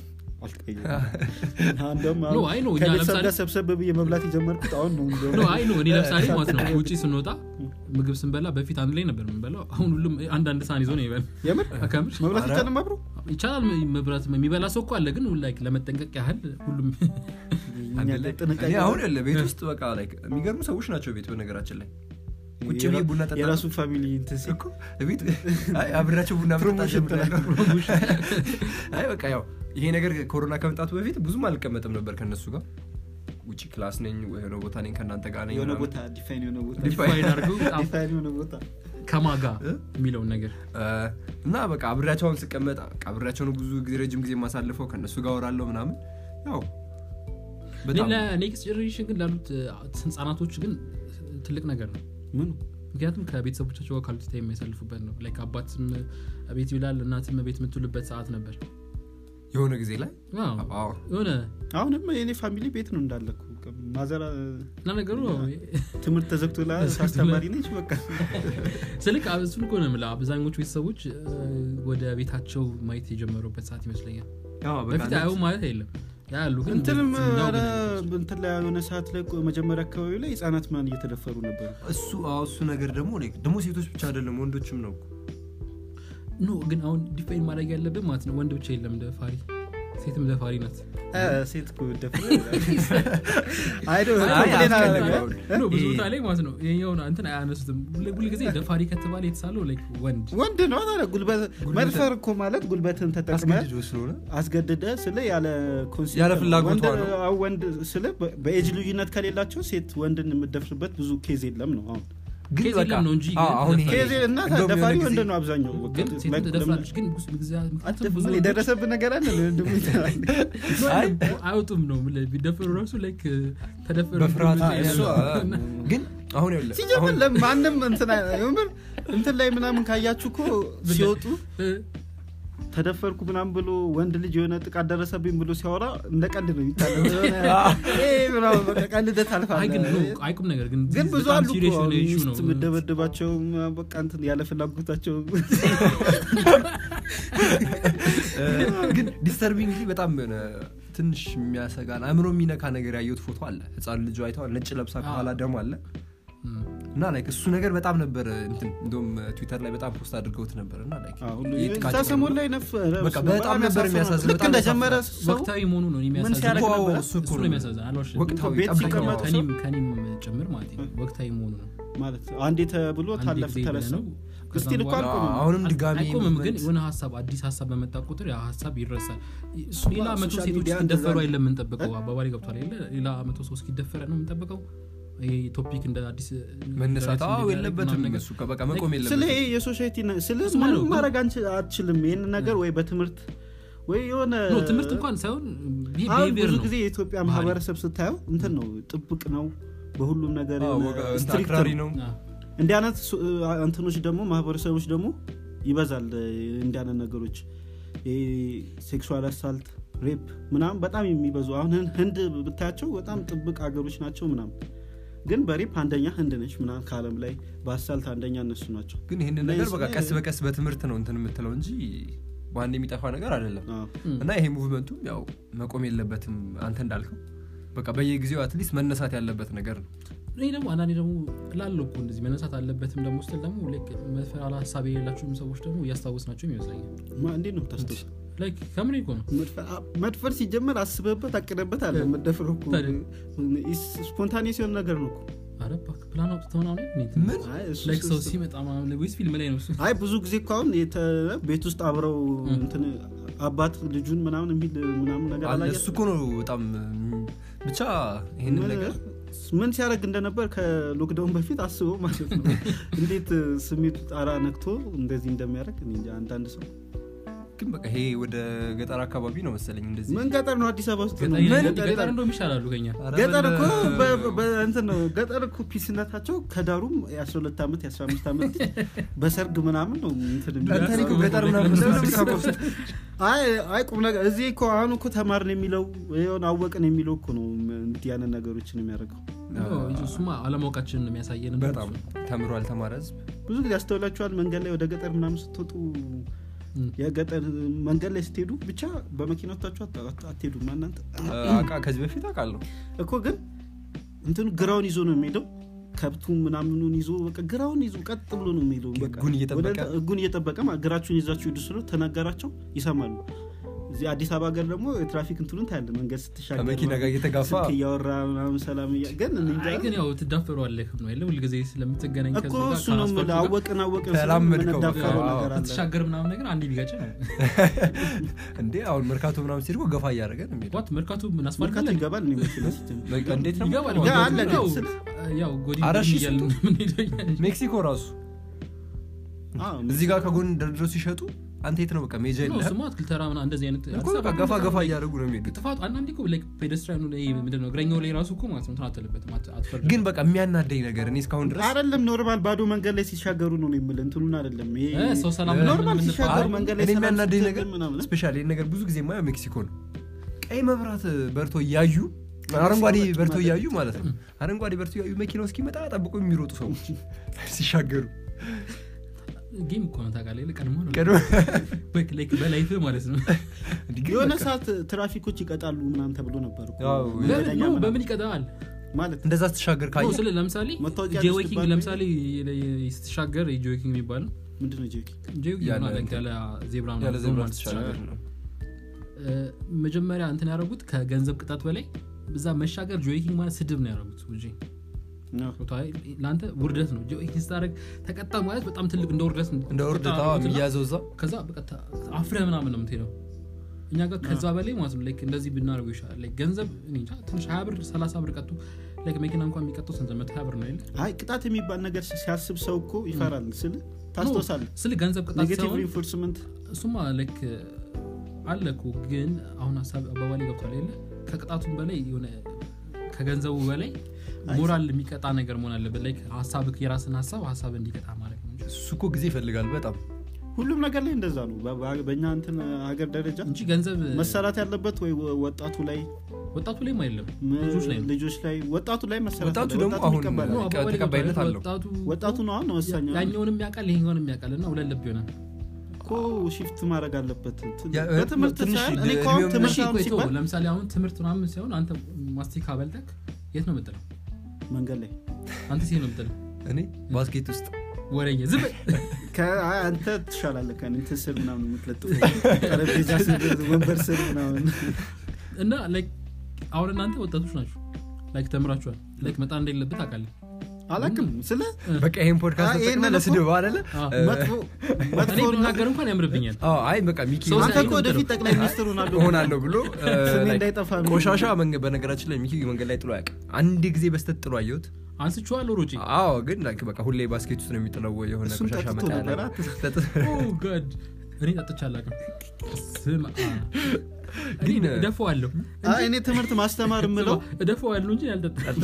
አንደም ኖ አይ ኖ እኛ ለምሳሌ ሰብሰብ በየመብላት የጀመርኩት አሁን ነው ኖ አይ ኖ እኔ ለምሳሌ ማለት ነው ውጪ ስንወጣ ምግብ ስንበላ በፊት አንድ ላይ ነበር የምንበላው አሁን ሁሉም አንድ ሳህን ይዞ ነው ይበል የምር አከምር መብላት ይቻላል አብሮ ይቻላል መብራት የሚበላ ሰው እኮ አለ ግን ላይክ ለመጠንቀቅ ያህል ሁሉም እኔ አሁን ያለ ቤት ውስጥ በቃ ላይክ የሚገርሙ ሰዎች ናቸው ቤት በነገራችን ላይ ቁጭ ብዬ ቡና ጠጣ የራሱ ፋሚሊ እንትን እኮ ቤት አይ አብራቸው ቡና ጠጣ አይ በቃ ያው ይሄ ነገር ኮሮና ከመጣቱ በፊት ብዙም አልቀመጥም ነበር ከነሱ ጋር ውጪ ክላስ ነኝ ወይ ነው ቦታ ነኝ ከናንተ ጋር ነኝ የሆነ ቦታ ዲፋይን የሆነ ቦታ ዲፋይን አድርገው ዲፋይን የሆነ ቦታ ከማጋ የሚለው ነገር እና በቃ አብራቸውን ስቀመጥ አብራቸው ነው ብዙ ጊዜ ረጅም ጊዜ ማሳልፈው ከነሱ ጋር ወራለው ምናምን ያው በጣም ለኔክስት ጀነሬሽን ግን ላሉት ህፃናቶች ግን ትልቅ ነገር ነው ምን ምክንያቱም ከቤተሰቦቻቸው ጋር ካልቲ ታይም የሚያሳልፉበት ነው ላይክ አባትም ቤት ይላል እናትም ቤት የምትውልበት ሰዓት ነበር የሆነ ጊዜ ላይ አዎ የሆነ አሁንም የኔ ፋሚሊ ቤት ነው እንዳለኩ ማዘራ ነገሩ ትምህርት ተዘግቶላ አስተማሪ ነች በቃ ስልክ እሱን እኮ ነው የምልህ አብዛኞቹ ቤተሰቦች ወደ ቤታቸው ማየት የጀመሩበት ሰዓት ይመስለኛል በፊት አዩ ማለት አይደለም ያሉ ግን እንትን ላይ የሆነ ሰዓት ላይ መጀመሪያ አካባቢ ላይ ህፃናት ማን እየተደፈሩ ነበር እሱ ነገር ደግሞ ሴቶች ብቻ አይደለም ወንዶችም ነው ኖ ግን አሁን ዲፋይን ማድረግ ያለብን ማለት ነው ወንድ ብቻ የለም ደፋሪ ሴትም ደፋሪ ናት ሴት እኮ ደፋሪ አይዶ ነው ብዙ ታላይ ማለት ነው የኛውን እንትን አያነሱትም ሁሉ ጊዜ ደፋሪ ከተባለ የተሳለው ላይክ ወንድ ነው ታዲያ ጉልበት መድፈር እኮ ማለት ጉልበትን ተጠቅመህ አስገድደ ስለ ያለ ኮንሴፕት ያለ ፍላጎት ነው ወንድ ስለ በኤጅ ልዩነት ከሌላቸው ሴት ወንድን የምትደፍርበት ብዙ ኬዝ የለም ነው አሁን ግን በቃ ነው እንጂ አሁን ኬዝ እና ደፋሪ ወንድ ነው አብዛኛው ግን ሴት ተደፍራለች ግን ብዙ የደረሰብን ነገር አለ አይወጡም ነው ቢደፈሩ ራሱ ላይክ ተደፈሩ በፍርሃት ግን አሁን ያለ ሲጀምር ለማንም እንትን ላይ ምናምን ካያችሁ እኮ ሲወጡ ተደፈርኩ ምናምን ብሎ ወንድ ልጅ የሆነ ጥቃት ደረሰብኝ ብሎ ሲያወራ እንደ ቀልድ ነው ይታለው ምናምን በቃ ቀልድ ታልፋለህ አይቁም ነገር ግን ብዙ አሉ እኮ ሚስት ምደበደባቸው በቃ እንትን ያለ ፍላጎታቸው ግን ዲስተርቢንግሊ በጣም ትንሽ የሚያሰጋን አእምሮ የሚነካ ነገር ያየሁት ፎቶ አለ ህፃን ልጅ አይተዋል ነጭ ለብሳ ከኋላ ደም አለ እና ላይክ እሱ ነገር በጣም ነበር እንትን እንደውም ትዊተር ላይ በጣም ፖስት አድርገውት ነበርና ላይክ ታሰሞን ላይ በቃ በጣም ነበር የሚያሳዝነው በጣም እንደጀመረ ወቅታዊ መሆኑ ነው የሚያሳዝነው እሱ ነው የሚያሳዝነው ወቅታዊ ከኔም ጭምር ማለት ነው ወቅታዊ መሆኑ ነው ማለት አንዴ ተብሎ ታለፈ ተረሰው እስቲ ልኳል አሁንም ድጋሚ አይቆምም ግን የሆነ ሐሳብ አዲስ ሐሳብ በመጣ ቁጥር ያ ሐሳብ ይረሳል ሌላ መቶ ሴቶች እንደፈሩ አይደለም የምንጠብቀው አባባሪ ገብቷል ሌላ መቶ ሰው እስኪደፈረ ነው የምንጠብቀው ይሄ ቶፒክ እንደ አዲስ መነሳታው የለበትም እሱ በቃ መቆም የለበትም ስለ የሶሳይቲ ስለ ምንም ማድረግ አትችልም ይሄን ነገር ወይ በትምህርት ወይ የሆነ ትምህርት እንኳን ሳይሆን ቢሄቪየር ነው ብዙ ጊዜ የኢትዮጵያ ማህበረሰብ ስታየው እንትን ነው ጥብቅ ነው በሁሉም ነገር ስትሪክት ነው እንዲያነት እንትኖች ደግሞ ማህበረሰቦች ደግሞ ይበዛል እንዲያነት ነገሮች ሴክሹዋል አሳልት ሬፕ ምናምን በጣም የሚበዙ አሁን ህንድ ብታያቸው በጣም ጥብቅ አገሮች ናቸው ምናምን ግን በሬፕ አንደኛ ህንድ ነች ምናምን ካለም ላይ በአሳልት አንደኛ እነሱ ናቸው ግን ይሄን ነገር በቃ ቀስ በቀስ በትምህርት ነው እንትን የምትለው እንጂ ባንዴ የሚጠፋ ነገር አይደለም እና ይሄ ሙቭመንቱ ያው መቆም የለበትም አንተ እንዳልከው በቃ በየጊዜው አትሊስት መነሳት ያለበት ነገር ነው እኔ ደግሞ አንዳንዴ ደግሞ ላለው እኮ እንደዚህ መነሳት አለበትም ደግሞ ስትል ደግሞ ላይክ መፈራላ ሐሳብ የሌላቸውም ሰዎች ደግሞ እያስታወስናቸው ይመስለኛል እንዴት ነው ታስተውስ ላይክ ከምሪ እኮ ነው መድፈር ሲጀመር አስበበት አቅደበት አለ መደፈር እኮ ስፖንታኒየስ የሆነ ነገር ነው እኮ አረባ ፕላን አውጥተው ነው ምን ላይክ ሰው ሲመጣ ማለት ነው ወይስ ፊልም ላይ ነው አይ ብዙ ጊዜ እኮ አሁን ቤት ውስጥ አብረው እንትን አባት ልጁን ምናምን የሚል ምናምን ነገር አላየ እሱ እኮ ነው በጣም ብቻ ይሄን ነገር ምን ሲያደርግ እንደነበር ከሎክዳውን በፊት አስበው ማለት ነው እንዴት ስሜቱ ጣራ ነክቶ እንደዚህ እንደሚያደርግ እንዴ አንዳንድ ሰው ግን በቃ ይሄ ወደ ገጠር አካባቢ ነው መሰለኝ እንደዚህ ምን ገጠር ነው አዲስ አበባ ውስጥ ነው ገጠር እንደውም ይሻላሉ ከኛ ገጠር እኮ በእንትን ነው ገጠር እኮ ፒስነታቸው ከዳሩም የ12 አመት የ15 አመት በሰርግ ምናምን ነው እንትን ገጠር ምናምን አይ ቁም ነገር እዚህ እኮ አሁን እኮ ተማርን የሚለው የሆነ አወቅን የሚለው እኮ ነው እንዲህ ያነ ነገሮችን የሚያደርገው እሱማ አለማወቃችንን ነው የሚያሳየን በጣም ተምሯል ተማረ ህዝብ ብዙ ጊዜ አስተውላችኋል መንገድ ላይ ወደ ገጠር ምናምን ስትወጡ የገጠር መንገድ ላይ ስትሄዱ ብቻ በመኪናዎቻችሁ አትሄዱም እናንተ ከዚህ በፊት አውቃለሁ እኮ ግን እንትኑ ግራውን ይዞ ነው የሚሄደው ከብቱ ምናምኑን ይዞ በቃ ግራውን ይዞ ቀጥ ብሎ ነው የሚሄደው በቃ ጉን እየጠበቀ ግራችሁን ይዛችሁ ሂዱ ስለ ተናገራቸው ይሰማሉ እዚህ አዲስ አበባ ሀገር ደግሞ የትራፊክ እንትኑን ታያለ መንገድ ስትሻገር ከመኪና ጋር እየተጋፋ ያወራ ምናምን ሰላም ግን ግን ያው ትዳፈሯለህ ነው አይደል ሁሉ ጊዜ ስለምትገናኝ ከዛ ጋር እኮ እሱ ነው አወቅን ስለምንዳፈረው ነገር አለ ተሻገር ምናምን ነገር አንዴ ቢጋጭ ነው እንዴ አሁን መርካቶ ምናምን ሲርጎ ገፋ እያደረገ ነው የሚሄደው ዋት መርካቶ ምን አስፋልት ይገባል ነው የሚመስለው በቃ እንዴት ነው ይገባል ያው ጎዲ ይያል ምን ሄደኛል ሜክሲኮ ራሱ እዚህ ጋር ከጎን ደርድረው ሲሸጡ አንተ የት ነው በቃ ሜጃ ነው የለህም ስማት ክልተራምና እንደዚህ አይነት እኮ በቃ ገፋ ገፋ እያደረጉ ነው የሚሄዱት ጥፋቱ አንዳንዴ እኮ ላይክ ፔደስትራኑ ላይ ምንድነው እግረኛው ላይ ራሱ እኮ ማለት ነው አትልበትም አትፈርድ ግን በቃ የሚያናደኝ ነገር እኔ እስካሁን ድረስ አይደለም ኖርማል ባዶ መንገድ ላይ ሲሻገሩ ነው የምልህ እንትኑን አይደለም ይሄ ሰው ሰላም ኖርማል ሲሻገሩ መንገድ ላይ እኔ የሚያናደኝ ነገር ስፔሻሊ ነገር ብዙ ጊዜ ማየው ሜክሲኮ ነው ቀይ መብራት በርቶ እያዩ አረንጓዴ በርቶ እያዩ ማለት ነው አረንጓዴ በርቶ እያዩ መኪናው እስኪመጣ ጠብቆ የሚሮጡ ሰዎች ሲሻገሩ ጌም እኮ ነው ታውቃለህ ለቀድሞ ነው ላይክ በላይፍ ማለት ነው የሆነ ሰዓት ትራፊኮች ይቀጣሉ ምናምን ተብሎ ነበር ነው በምን ይቀጣል ማለት እንደዛ ተሻገር ካየ ነው ለምሳሌ ጄዌኪንግ ለምሳሌ ስትሻገር ጄዌኪንግ የሚባለው ምንድነው ጄዌኪንግ ማለት ያለ ዜብራ ነው ያለ ዜብራ ተሻገር ነው መጀመሪያ እንትን ያደረጉት ከገንዘብ ቅጣት በላይ በዛ መሻገር ጄዌኪንግ ማለት ስድብ ነው ያደረጉት እንጂ ነው ላንተ ውርደት ነው ጄዌኪንግ ስታረግ ተቀጣ ማለት በጣም ትልቅ እንደ ውርደት የሚያዘው እዛ ከዛ በቃ አፍረ ምናምን ነው የምትሄደው እኛ ጋር ከዛ በላይ ማለት ነው ላይክ እንደዚህ ብናደርገው ይሻላል ላይክ ገንዘብ እንጃ ትንሽ 20 ብር 30 ብር ቀጡ ላይክ መኪና እንኳን የሚቀጣው ስንት 120 ብር ነው አይደል አይ ቅጣት የሚባል ነገር ሲያስብ ሰው እኮ ይፈራል ታስተውሳለህ ስለ ገንዘብ ቅጣት ኔጌቲቭ ሪኢንፎርስመንት እሱማ ላይክ አለኩ ግን አሁን ሐሳብ አባባሊ ገብቷል አይደል ከቅጣቱም በላይ የሆነ ከገንዘቡ በላይ ሞራል የሚቀጣ ነገር መሆን አለበት ላይክ ሐሳብክ የራስን ሐሳብ እንዲቀጣ ማለት ነው እሱ እኮ ጊዜ ይፈልጋል በጣም ሁሉም ነገር ላይ እንደዛ ነው በእኛ እንትን ሀገር ደረጃ እንጂ ገንዘብ መሰራት ያለበት ወይ ወጣቱ ላይ አይደለም ልጆች ላይ ወጣቱ ላይ መሰራት ወጣቱ ደግሞ አሁን ተቀባይነት አለው ወጣቱ ነው አሁን ወሳኝ ያኛውንም ያውቃል ይሄኛውንም ያውቃል እና ሁለት ልብ ይሆናል እኮ ሺፍት ማድረግ አለበት በትምህርት ሳይሆን እኔ እኮ ትምህርት ለምሳሌ አሁን ትምህርት ምናምን ሲሆን አንተ ማስቲካ በልተክ የት ነው የምትለው መንገድ ላይ አንተ ሲሄድ ነው የምትለው እኔ ባስኬት ውስጥ ወሬኛ ዝም አንተ ትሻላለህ ከኔ ትስር ምናምን የምትለጥፈው ጠረጴዛ ስር ወንበር ስር ምናምን እና ላይክ አሁን እናንተ ወጣቶች ናችሁ ላይክ ተምራችኋል ላይክ መጣ እንደሌለበት አውቃለሁ አላውቅም ስለ በቃ ይሄን ፖድካስት ተጠቅመን ለስድብ አይደለ መጥፎ ነገር እንኳን ያምርብኛል አይ በቃ ሚኪ አንተ እኮ ወደፊት ጠቅላይ ሚኒስትር ሆናለሁ ብሎ ስሜ እንዳይጠፋ ቆሻሻ በነገራችን ላይ ሚኪ መንገድ ላይ ጥሎ ያውቅ አንድ ጊዜ በስተት ጥሎ አየሁት አንስቼዋለሁ ሮጪ ግን ላይክ በቃ ሁሌ ባስኬት ውስጥ ነው የሚጥለው የሆነ ቆሻሻ መጣያ ኦ ጋድ እኔ ጠጥቻለሁ ስማ ግን ደፈዋለሁ እኔ ትምህርት ማስተማር ምለው ደፈዋለሁ እንጂ ያልጠጣል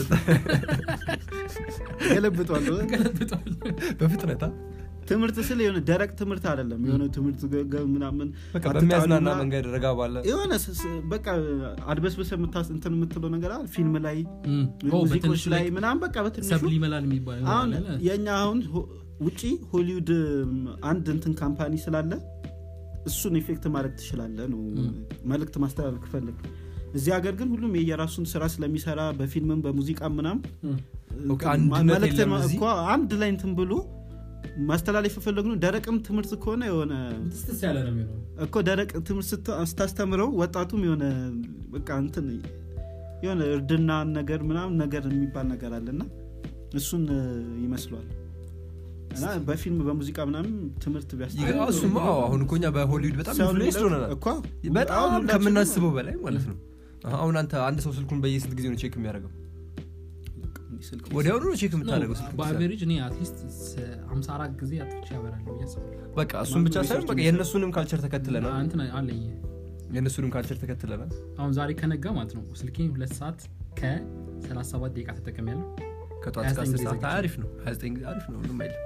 ገለብጧለሁ በፍጥነታ ትምህርት ስለ የሆነ ደረቅ ትምህርት አይደለም የሆነ ትምህርት ምናምን በቃ በሚያዝናና መንገድ ረጋ ባለ የሆነ በቃ አድበስበሰ እንትን የምትለው ነገር አለ ፊልም ላይ ሙዚቆች ላይ ምናምን በቃ በትንሹ ሰብሊመናል የሚባለው አሁን የኛ አሁን ውጪ ሆሊውድ አንድ እንትን ካምፓኒ ስላለ እሱን ኢፌክት ማድረግ ትችላለህ ነው መልእክት ማስተላለፍ ፈልግ እዚህ ሀገር ግን ሁሉም የየራሱን ስራ ስለሚሰራ በፊልምም በሙዚቃም ምናምን መልእክት እኮ አንድ ላይ እንትን ብሎ ማስተላለፍ ፈለግነው ደረቅም ትምህርት ከሆነ የሆነ ትስተስ ያለ ነው የሚሆነው እኮ ደረቅ ትምህርት ስታስተምረው ወጣቱም የሆነ በቃ እንትን የሆነ እርድና ነገር ምናምን ነገር የሚባል ነገር አለና እሱን ይመስላል እና በፊልም በሙዚቃ ምናምን ትምህርት ቢያስተምሩ እሱማ አሁን እኮኛ በሆሊውድ በጣም ኢንፍሉዌንስ ሆነናል እኮ በጣም ከምናስበው በላይ ማለት ነው አሁን አንድ ሰው ስልኩን በየስንት ጊዜ ነው ቼክ የሚያደርገው ወዲያው ነው ቼክ የምታደርገው ስልኩን በአቨሬጅ እኔ አትሊስት 54 ጊዜ አጥፍቼ ያበራለሁ ያሰብኩ በቃ እሱን ብቻ ሳይሆን በቃ የነሱንም ካልቸር ተከትለናል አንተ አለኝ የነሱንም ካልቸር ተከትለናል አሁን ዛሬ ከነጋ ማለት ነው ስልኬን 2 ሰዓት ከ37 ደቂቃ ተጠቅሜያለሁ ከጧት እስከ 10 ሰዓት አሪፍ ነው 29 አሪፍ ነው ምንም አይደለም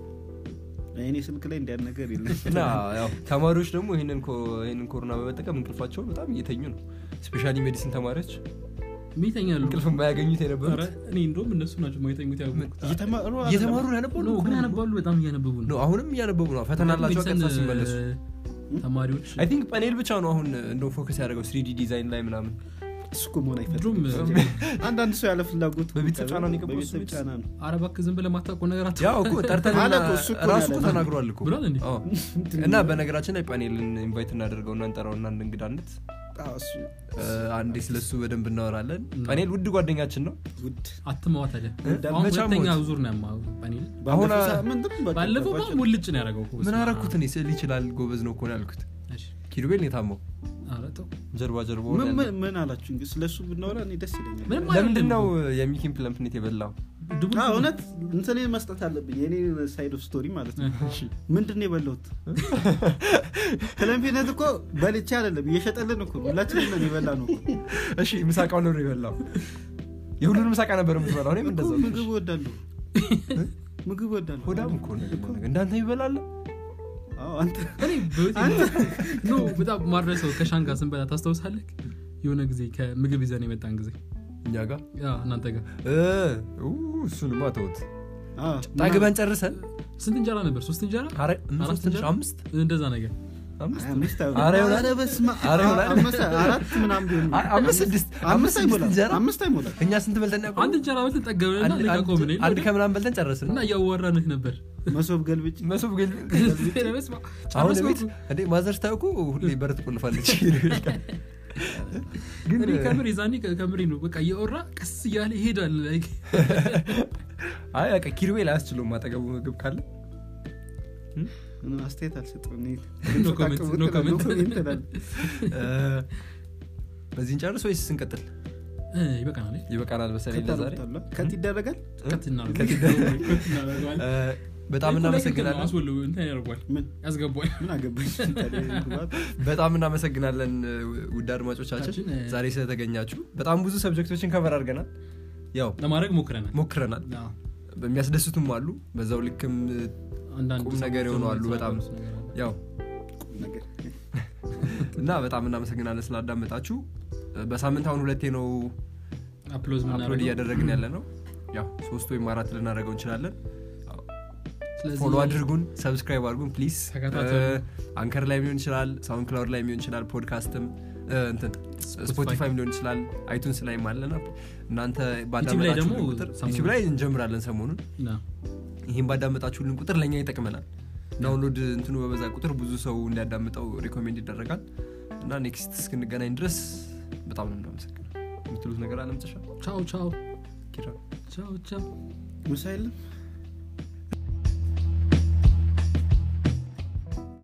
እኔ ስልክ ላይ እንዲያን ነገር የለም እና ያው ተማሪዎች ደግሞ ይሄንን ኮሮና በመጠቀም እንቅልፋቸው በጣም እየተኙ ነው ስፔሻሊ ሜዲሲን ተማሪዎች ሚተኛሉ እንቅልፍም ባያገኙት የነበረ እኔ እንደውም እነሱ ናቸው ማይተኙት ያውቁት እየተማሩ ያነባሉ በጣም እያነበቡ ነው አሁንም እያነበቡ ነው ፈተና አላቸው ቀጥታ ሲመለሱ ተማሪዎች አይ ቲንክ ፓኔል ብቻ ነው አሁን እንደው ፎከስ ያደርገው 3D ዲዛይን ላይ ምናምን እሱኮ ሞን አይፈጥም አንዳንድ ሰው ያለ ፍላጎት በቤተሰብ ጫና ነው በቤተሰብ ጫና ነው አረባክ ዝም ብለ ማታቆ ነገራት ያው እኮ ጠርተን ራሱ እኮ ተናግሯል እኮ ብሏል እንዴ እና በነገራችን ላይ ፓኔልን ኢንቫይት እናደርገውና እንጠራውና እንግዳነት አንዴ ስለሱ በደንብ እናወራለን ፓኔል ውድ ጓደኛችን ነው ውድ አትማዋት አይደል አሁን ሁለተኛ ዙር ነው ያማው ፓኔል አሁን ባለፈው ሙልጭ ነው ያደረገው ምን አረኩት እኔ ስል ይችላል ጎበዝ ነው እኮ ነው ያልኩት ኪሩቤል ነው የታማው አረተው ጀርባ ምን አላችሁ እንግዲህ ስለሱ ብናወራ እኔ ደስ ይለኛል ለምንድን ነው የሚኪን ፕለምፕኔት የበላው እውነት እንትን መስጠት አለብኝ የኔ ሳይድ ኦፍ ስቶሪ ማለት ነው ምንድነው የበላሁት ተለምፒነት እኮ በልቼ አይደለም እየሸጠልን እኮ ሁላችንም ነው የበላነው እሺ ምሳቃው ነው የበላው የሁሉንም ምሳቃ ነበር የምትበላው እኔም እንደዛው ምግብ ወዳለሁ ሆዳም እኮ ነው እንዳንተ ይበላል አንተ ኖ በጣም ማድረሰው ከሻንጋ ስንበላ ታስተውሳለህ የሆነ ጊዜ ከምግብ ይዘን የመጣን ጊዜ እኛ ጋር እናንተ ጋር እሱንማ ተውት ጠግበን ጨርሰን ስንት እንጀራ ነበር 3 እንጀራ 5 እንደዛ ነገር 5 አረ በስማ አራት ምናምን ቢሆን 5 አይሞላ እኛ ስንት በልተን ያቆም አንድ እንጀራ በልተን ጠገበንና ለቃቆምን አንድ ከምናምን በልተን ጨረስን እና ያወራንህ ነበር መሶብ ገልብጭ አሁን ቤት እንዴ ማዘር ታውቁ ሁሌ በር ትቆልፋለች ግን ካሜራ ይዛኒ ካሜራ ነው በቃ እያወራ ቀስ እያለ ይሄዳል ላይክ አይ በቃ ኪሩቤል አያስችለው ማጠገቡ ምግብ ካለ አስተያየት አልሰጠም ኖ ኮሜንት በዚህ እንጨርስ ወይስ እንቀጥል ይበቃናል መሰለኝ ለዛሬ ከት ይደረጋል በጣም እናመሰግናለን አስወለው እንትን ያርጓል ምን ያስገባል ምን አገባኝ በጣም እናመሰግናለን ውድ አድማጮቻችን ዛሬ ስለተገኛችሁ በጣም ብዙ ሰብጀክቶችን ከቨር አድርገናል ያው ለማድረግ ሞክረናል በሚያስደስቱም አሉ በዛው ልክም ቁም ነገር ይሆናሉ በጣም ያው ነገር እና በጣም እናመሰግናለን ስላዳመጣችሁ በሳምንት አሁን 2 ነው አፕሎድ እያደረግን ያለ ነው ያው 3 ወይም 4 ልናደርገው እንችላለን ፎሎ አድርጉን ሰብስክራይብ አድርጉን ፕሊዝ አንከር ላይ ሊሆን ይችላል ሳውንድ ክላውድ ላይ ሊሆን ይችላል ፖድካስትም እንትን ስፖቲፋይ ሊሆን ይችላል አይቱንስ ላይ ማለና እናንተ ባዳመጣችሁ ቁጥር ዩቲዩብ ላይ እንጀምራለን ሰሞኑን ይሄን ባዳመጣችሁልን ቁጥር ለኛ ይጠቅመናል ዳውንሎድ እንትኑ በበዛ ቁጥር ብዙ ሰው እንዲያዳምጠው ሪኮሜንድ ይደረጋል እና ኔክስት እስክንገናኝ ድረስ በጣም ነው የምናመሰግነው የምትሉት ነገር አለ መጨረሻ ቻው ኪራ ቻው ሙሳይል